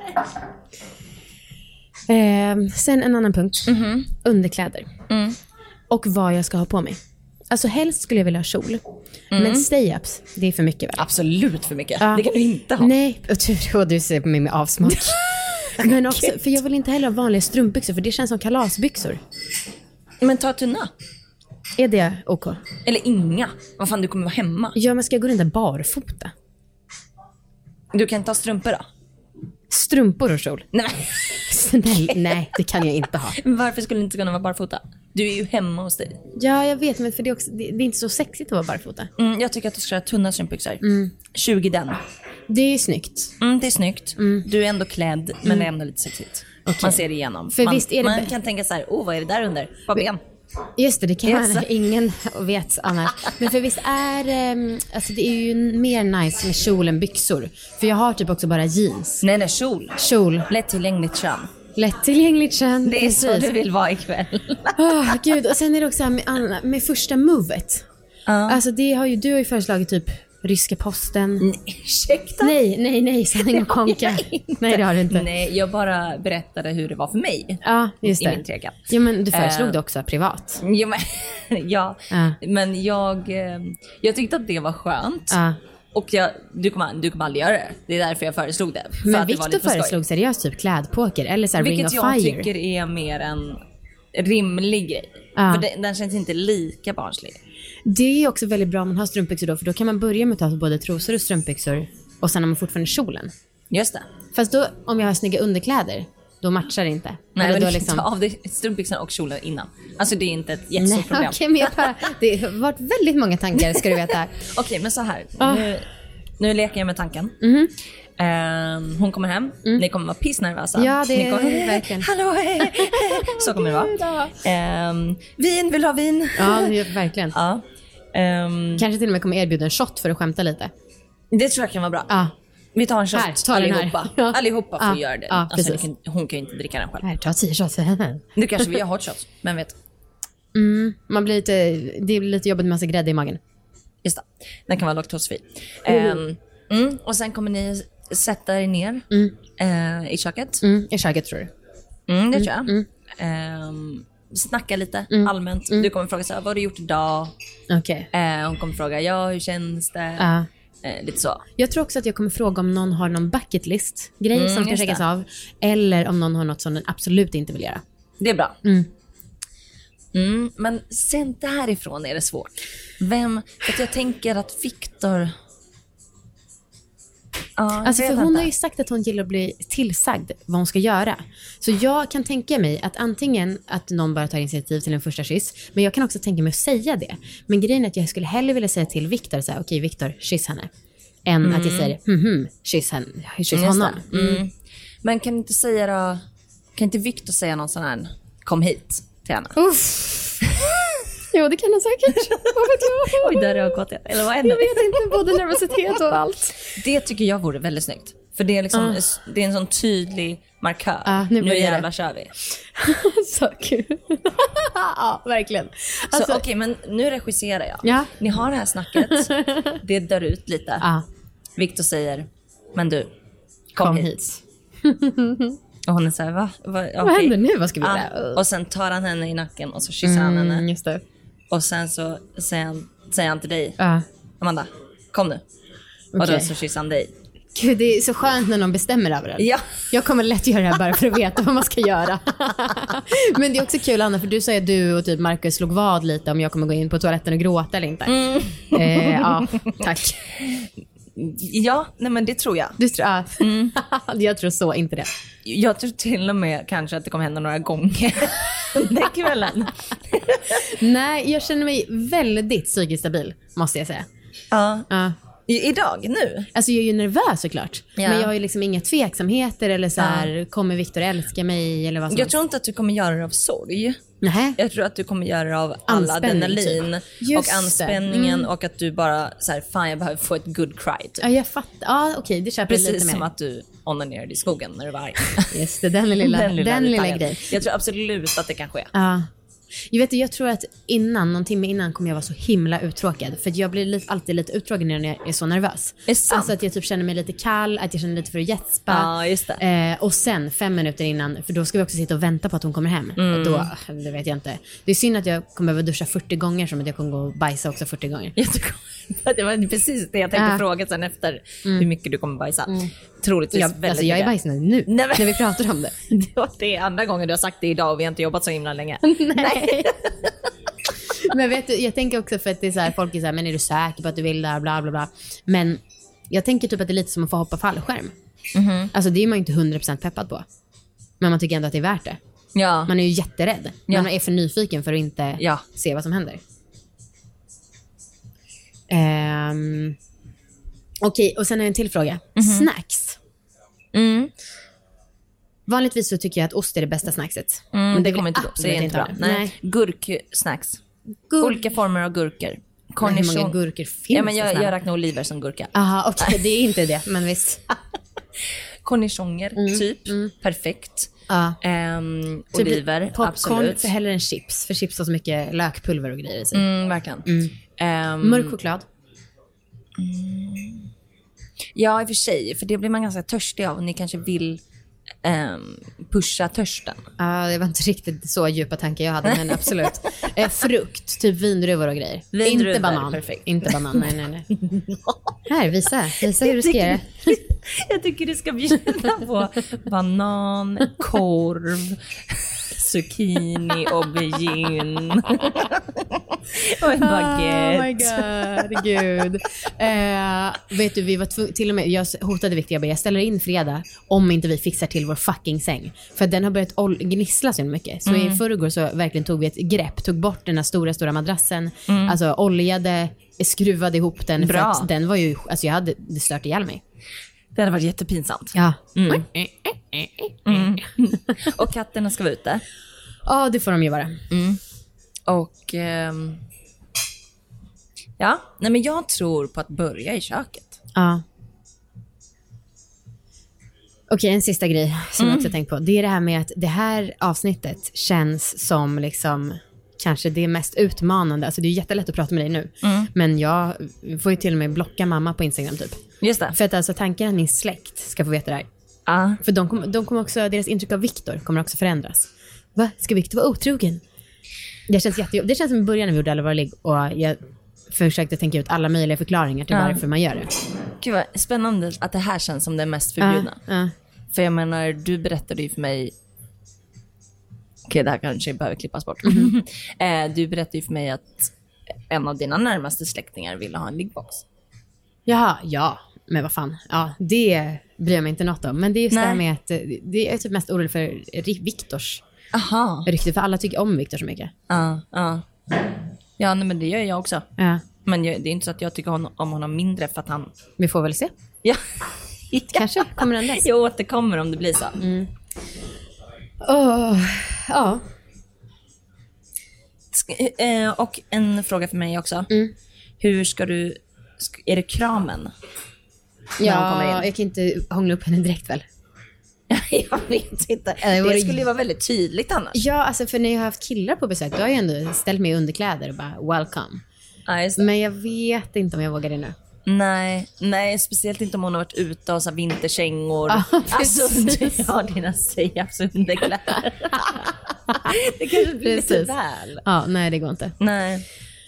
Eh, sen en annan punkt. Mm-hmm. Underkläder. Mm. Och vad jag ska ha på mig. Alltså helst skulle jag vilja ha kjol. Mm. Men stay-ups, det är för mycket väl? Absolut för mycket. Ja. Det kan du inte ha. Nej, och du, och du ser på mig med avsmak. Men också, för jag vill inte heller ha vanliga strumpbyxor för det känns som kalasbyxor. Men ta tunna. Är det ok? Eller inga. Vad fan, du kommer vara hemma. Ja, men ska jag gå runt där barfota? Du kan ta strumpor då. Strumpor och kjol? Nej. Snäll, nej, det kan jag inte ha. Men varför skulle du inte kunna vara barfota? Du är ju hemma hos dig. Ja, jag vet, men för det är, också, det, det är inte så sexigt att vara barfota. Mm, jag tycker att du ska ha tunna strumpbyxor. Mm. tjugo den. Det är snyggt. Mm, det är snyggt. Du är ändå klädd, men det är ändå lite sexigt. Okej. Man ser det igenom. För man visst är det man bä- kan tänka så här, oh, vad är det där under? På ben. Just det, det kan Yes. man, ingen vet annars. Men för visst är ehm, alltså det är ju mer nice med kjol än byxor. För jag har typ också bara jeans. Nej, nej, kjol. Kjol, Lättillgängligt kön. lättillgängligt kön. Det är så precis. du vill vara ikväll. Åh, gud, och sen är det också här med, Anna, med första movet. Ja. Alltså det har ju, du har ju föreslagit typ ryska posten. Ursäkta? Nej, nej, nej, sanning och konka. Nej, det har du inte. Nej, jag bara berättade hur det var för mig. Ja, just I det. min trekant. Ja, men du föreslog Eh, det också privat. Jo, men, ja, Ja. men jag, eh, jag tyckte att det var skönt. Ja. Och jag, du, kommer, du kommer aldrig göra det. Det är därför jag föreslog det. För Men att det var Victor lite för skoj. föreslog seriöst typ klädpoker eller så här Ring Vilket of jag Fire. tycker är mer en rimlig grej. Ja. För den, den känns inte lika barnslig. Det är också väldigt bra om man har strumpbyxor då, för då kan man börja med att ta både trosor och strumpbyxor och sen har man fortfarande kjolen. Just det. Fast då, om jag har snygga underkläder, då matchar det inte. Nej, Eller men då du kan liksom... ta av dig strumpbyxorna och kjolen innan. Alltså det är inte ett Nej, jättestort problem. okej, men jag bara, det har varit väldigt många tankar, ska du veta. Okej, men så här. Ah. Nu, nu leker jag med tanken. Mhm. Ehm, hon kommer hem. Ni kommer vara pissnervösa. Ja, det Ni är kommer, verkligen. Hallå, så kommer det vara. Ehm, vin, vill du ha vin? Ja, det är verkligen. Ja. Ehm, Kanske till och med kommer erbjuda en shot för att skämta lite. det tror jag kan vara bra. Ja, Vi tar en shot Här, ta den här. allihopa. Ja. Allihopa får Ja, göra det. ja, alltså, precis. vi kan, hon kan ju inte dricka den själv. här, ta tio shots. Nu kanske vi gör hot shots, men vet. Mm, man blir lite, det blir lite jobbigt med massa grädde i magen. Just det. Den kan vara laktosfri. Ehm, mm, och sen kommer ni sätta er ner eh, i köket. Mm, i köket tror du. Mm, det tror jag. Ehm, snacka lite allmänt. Du kommer fråga så här, vad har du gjort idag? Okej. Eh, hon kommer fråga, ja, hur känns det? Ja. Eh, lite så. Jag tror också att jag kommer fråga om någon har någon bucket list grej Mm, som ska just checkas det. av. Eller om någon har något som den absolut inte vill göra. Det är bra. Mm. Mm, men sen därifrån är det svårt. Vem, för att jag tänker att Victor... Ja, alltså för hon inte. har ju sagt att hon gillar att bli tillsagd vad hon ska göra. Så jag kan tänka mig att antingen att någon bara tar initiativ till en första kyss, men jag kan också tänka mig att säga det. Men grejen är att jag skulle hellre vilja säga till Viktor så här, okej Viktor, kyss henne. Än mm. att jag säger, hm hm, kyss henne, kyss Just honom. mm. Mm. Men kan inte säga då, kan inte Viktor säga någon sån här, kom hit till henne? Uff. Jo, det kan han säkert. Vad vet jag? Oj, där har jag gått. Eller vad är det? Jag vet inte, både nervositet och allt. Det tycker jag vore väldigt snyggt. För det är liksom, uh. det är en sån tydlig markör. Uh, nu nu jävlar kör vi. Så kul. Ja, verkligen. Alltså, så okej, okay, men nu regisserar jag. Ja. Ni har det här snacket. Det dör ut lite. Uh. Viktor säger, men du, kom, kom hit. hit. Och hon är så här, va? va? Okay. Vad händer nu? Vad ska vi ja. göra? Och sen tar han henne i nacken och så kysser mm, han henne. Just det. Och sen så säger han, säger han till dig, uh. Amanda, kom nu. Okay. Och då så kysser han dig. Gud, det är så skönt när någon bestämmer över det. Ja. Jag kommer lätt göra det här bara för att veta vad man ska göra. Men det är också kul, Anna, för du säger att du och typ Marcus slog vad lite om jag kommer gå in på toaletten och gråta eller inte. Mm. Eh, ja, tack. Ja, nej men det tror jag. Du tror, ja. mm. Jag tror så, inte det. Jag tror till och med kanske att det kommer hända några gånger den kvällen. Nej, jag känner mig väldigt psykiskt stabil, måste jag säga. Ja. Ja. I, idag, nu? Alltså jag är ju nervös såklart. Ja. Men jag har ju liksom inga tveksamheter eller så här, ja. Kommer Viktor älska mig eller vad som Jag tror inte att du kommer göra det av sorg. Nej. Jag tror att du kommer göra det av all adrenalin typ. och anspänningen mm. och att du bara så här, fan jag behöver få ett good cry typ. Ja, jag fattar. Ja, okej, okay, det köper precis jag lite mer. Som att du onanerade i skogen när du var arg. Just det, den lilla, den lilla, den lilla grejen. Jag tror absolut att det kan ske. Ja. Jag vet, jag tror att innan, någon timme innan kommer jag vara så himla uttråkad. För jag blir lite, alltid lite uttråkad när jag är så nervös. Är sant? Alltså att jag typ känner mig lite kall, att jag känner lite för att gäspa. Ja, just det. Eh, och sen fem minuter innan, för då ska vi också sitta och vänta på att hon kommer hem. Mm. Då, det vet jag inte. Det är synd att jag kommer behöva duscha fyrtio gånger som att jag kommer gå och bajsa också fyrtio gånger. Det var precis det jag tänkte äh. fråga sen efter mm. hur mycket du kommer bajsa. Mm. Troligtvis jag, väldigt alltså, jag är bajsnödig nu, Nej, men... när vi pratar om det. Det var det andra gången du har sagt det idag och vi har inte jobbat så himla länge. Nej. Men vet du, jag tänker också för att det är så här, folk är så här, men är du säker på att du vill där, bla bla bla. Men jag tänker typ att det är lite som att få hoppa fallskärm. Mm-hmm. Alltså det är man ju inte hundra procent peppad på. Men man tycker ändå att det är värt det. Ja. Man är ju jätterädd. Ja. Man är för nyfiken för att inte ja. se vad som händer. Um, Okej, okay, och sen har jag en till fråga. Mm-hmm. Snacks. Mm. Vanligtvis så tycker jag att ost är det bästa snackset. Mm, men det kommer inte gå. Så det är inte bra. Nej. Nej. Gurksnacks. Gur- Olika former av gurkor. Cornichon. Hur många gurkor finns ja, men jag, jag räknar oliver som gurka. Aha, okej, okay. Det är inte det, men visst. Cornichoner, mm, typ. Mm. Perfekt. Ja. Um, typ oliver, popcorn, absolut. För hellre än chips. För chips har så mycket lökpulver och grejer i sig. Mm, verkligen. Mm. Um, Mörk choklad. Mm. Ja, i och för sig. För det blir man ganska törstig av. Ni kanske vill um, pusha törsten. Ja, uh, det var inte riktigt så djupa tankar jag hade, men absolut. eh, frukt, typ vindruvor och grejer. Vindruvor, inte banan. Perfekt. Inte banan, nej, nej, nej. Här, visa. Visa hur du ska göra. Jag tycker du ska bjuda på banan, korv, zucchini, aubergine och en baguette. Oh my god, gud. Eh, vet du, vi var tv- till och med, jag hotade Victor, jag bara, jag ställer in fredag om inte vi fixar till vår fucking säng. För den har börjat ol- gnissla så mycket. Så mm. i förrgår så verkligen tog vi ett grepp, tog bort den här stora, stora madrassen. Mm. Alltså oljade, skruvade ihop den. Bra. För att den var ju, alltså jag hade det stört ihjäl mig. Det hade varit jättepinsamt. Ja. Mm. Mm. Och katterna ska vara ute. Ja, det får de ju vara. Mm. Och ehm, ja, nej men jag tror på att börja i köket. Ja. Okej, en sista grej som mm. jag också tänkt på. Det är det här med att det här avsnittet känns som liksom kanske det mest utmanande. Alltså det är jättelätt att prata med dig nu. Mm. Men jag får ju till och med blocka mamma på Instagram typ. Just det. För att alltså tanken att min släkt ska få veta det här. Uh. För de kommer de kom också, deras intryck av Viktor kommer också förändras. Va? Ska Viktor vara otrogen? Det känns jättejobb. Det känns som i början när vi gjorde Allvarlig och jag försökte tänka ut alla möjliga förklaringar till uh. varför man gör det. Gud vad spännande att det här känns som det mest förbjudna. Uh. Uh. För jag menar, du berättade ju för mig. Okej, det här kanske behöver klippas bort. Mm. eh, du berättade ju för mig att en av dina närmaste släktingar ville ha en liggbox. Jaha, ja. Men vad fan, ja, det bryr jag mig inte något om. Men det är just Nej. det här med att det är typ mest orolig för Viktors Aha. rykte. För alla tycker om Viktor så mycket. Ja, ja. Ja, nej, men det gör jag också. Ja, Men jag, det är inte så att jag tycker hon, om honom mindre för att han... vi får väl se. Ja. Kanske kommer den dess. Jag återkommer om det blir så. Mm. Oh, ja. Sk- eh, och en fråga för mig också. Mm. Hur ska du... Sk- är det kramen? När hon kommer Ja, in? jag kan inte hångla upp henne direkt väl? Jag vet inte. det var- Det skulle ju vara väldigt tydligt annars. Ja, alltså för när jag har haft killar på besök, då har jag ändå ställt mig i underkläder och bara welcome. Ja, just det. Men jag vet inte om jag vågar det nu. Nej, nej, speciellt inte om hon har varit ute och så här vinterkängor. Ja, alltså, precis. du har dina sägaps underkläder. Det kanske blir lite Precis. väl. Ja, nej det går inte. Nej.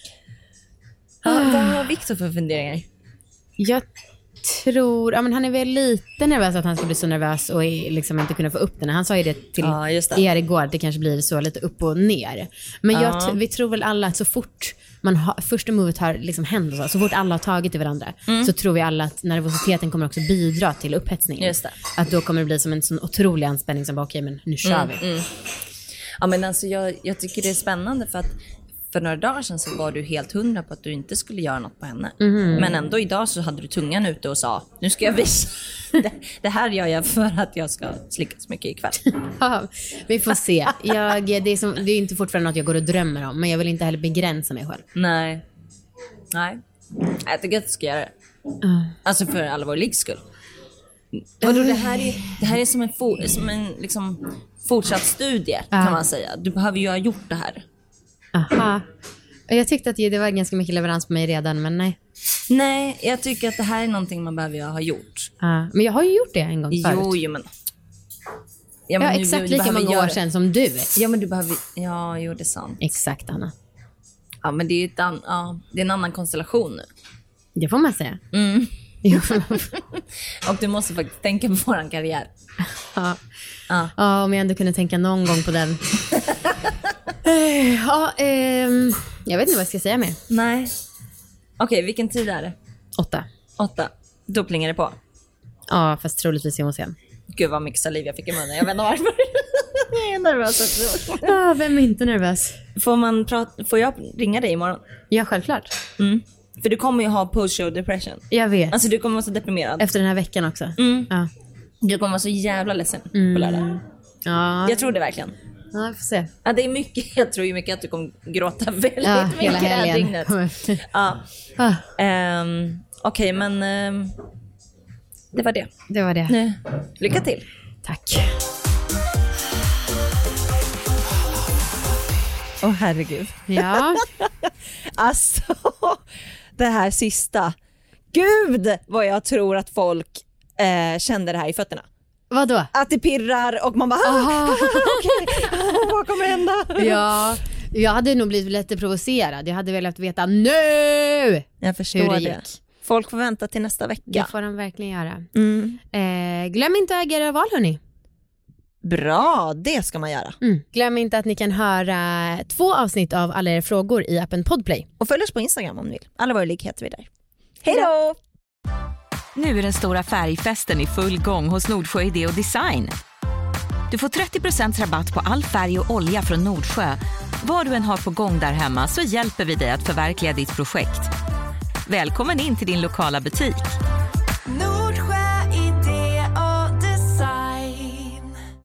Ja, vad har Viktor för funderingar? Jag tror, ja men han är väl lite nervös att han ska bli så nervös och liksom inte kunna få upp den. Han sa ju det till Ja, just det. er igår, att det kanske blir så lite upp och ner. Men jag, Ja. t- vi tror väl alla att så fort man har, första movet har liksom hänt och så, så fort alla har tagit i varandra så tror vi alla att nervositeten kommer också bidra till upphetsningen. Just det. Att då kommer det bli som en sån otrolig anspänning som bara okej men nu kör vi. Ja, men alltså jag, jag tycker det är spännande för att för några dagar sedan så var du helt hundra på att du inte skulle göra något på henne. Men ändå idag så hade du tungan ute och sa, nu ska jag visa. Det, det här gör jag för att jag ska slickas mycket ikväll. Ja, vi får se. Jag, det, är som, det är inte fortfarande något jag går och drömmer om, men jag vill inte heller begränsa mig själv. Nej. Nej. Jag tycker att du ska göra det. Alltså för allvarlig skull. Vadå, det här är, det här är som en, for, som en liksom, fortsatt studie kan man säga. Du behöver ju ha gjort det här. Aha. Jag tyckte att det var ganska mycket leverans på mig redan, men nej. Nej, jag tycker att det här är någonting man behöver ha gjort. Ja, men jag har ju gjort det en gång förut. Jo, jo men... Ja, men nu- exakt du lika behöver många göra- år sedan som du. Ja, men du behöver... Ja, jo, det är sant. Exakt, Anna. Ja, men det är, ett an... ja, det är en annan konstellation nu. Det får man säga. Mm. Ja. Och du måste faktiskt tänka på våran karriär. Ja. Ja. Ja, om jag ändå kunde tänka någon gång på den. Eh, ja, ehm, jag vet inte vad jag ska säga mer. Nej. Okej, vilken tid är det? Åtta. Åtta. Då plingar det på. Ja, fast troligtvis är hon sen. Gud vad mycket saliv jag fick i munnen. Jag vet inte varför. Jag är nervös också. Ja, vem är inte nervös? Får, man prata... Får jag ringa dig imorgon? Ja, självklart. Mm. För du kommer ju ha post-show depression. Jag vet. Alltså du kommer vara så deprimerad. Efter den här veckan också. Mm. Ja. Du kommer vara så jävla ledsen på lördag. Ja. Jag tror det verkligen. Ja, vi får se. Ja, det är mycket. Jag tror ju mycket att du kommer gråta väldigt Ja, mycket hela det här helgen. dygnet. Ja. Ah, Um, Okej, men um, det var det. det var det. Nu, lycka till. Tack. Åh oh, herregud. Ja. Alltså, det här sista. Gud vad jag tror att folk eh, kände det här i fötterna. Vadå? Att det pirrar och man bara, ah, okej, vad kommer hända? Ja, jag hade nog blivit lite provocerad. Jag hade velat veta nu Jag hur förstår det det. gick. Folk får vänta till nästa Det vecka. får de verkligen göra. Mm. Eh, glöm inte att agera val, hörni. Bra, det ska man göra. Mm. Glöm inte att ni kan höra två avsnitt av alla era frågor i appen Podplay. Och följ oss på Instagram om ni vill. Alla våra lik heter vi där. Hej då! Nu är den stora färgfesten i full gång hos Nordsjö Idé och Design. Du får trettio procent rabatt på all färg och olja från Nordsjö. Vad du än har på gång där hemma så hjälper vi dig att förverkliga ditt projekt. Välkommen in till din lokala butik.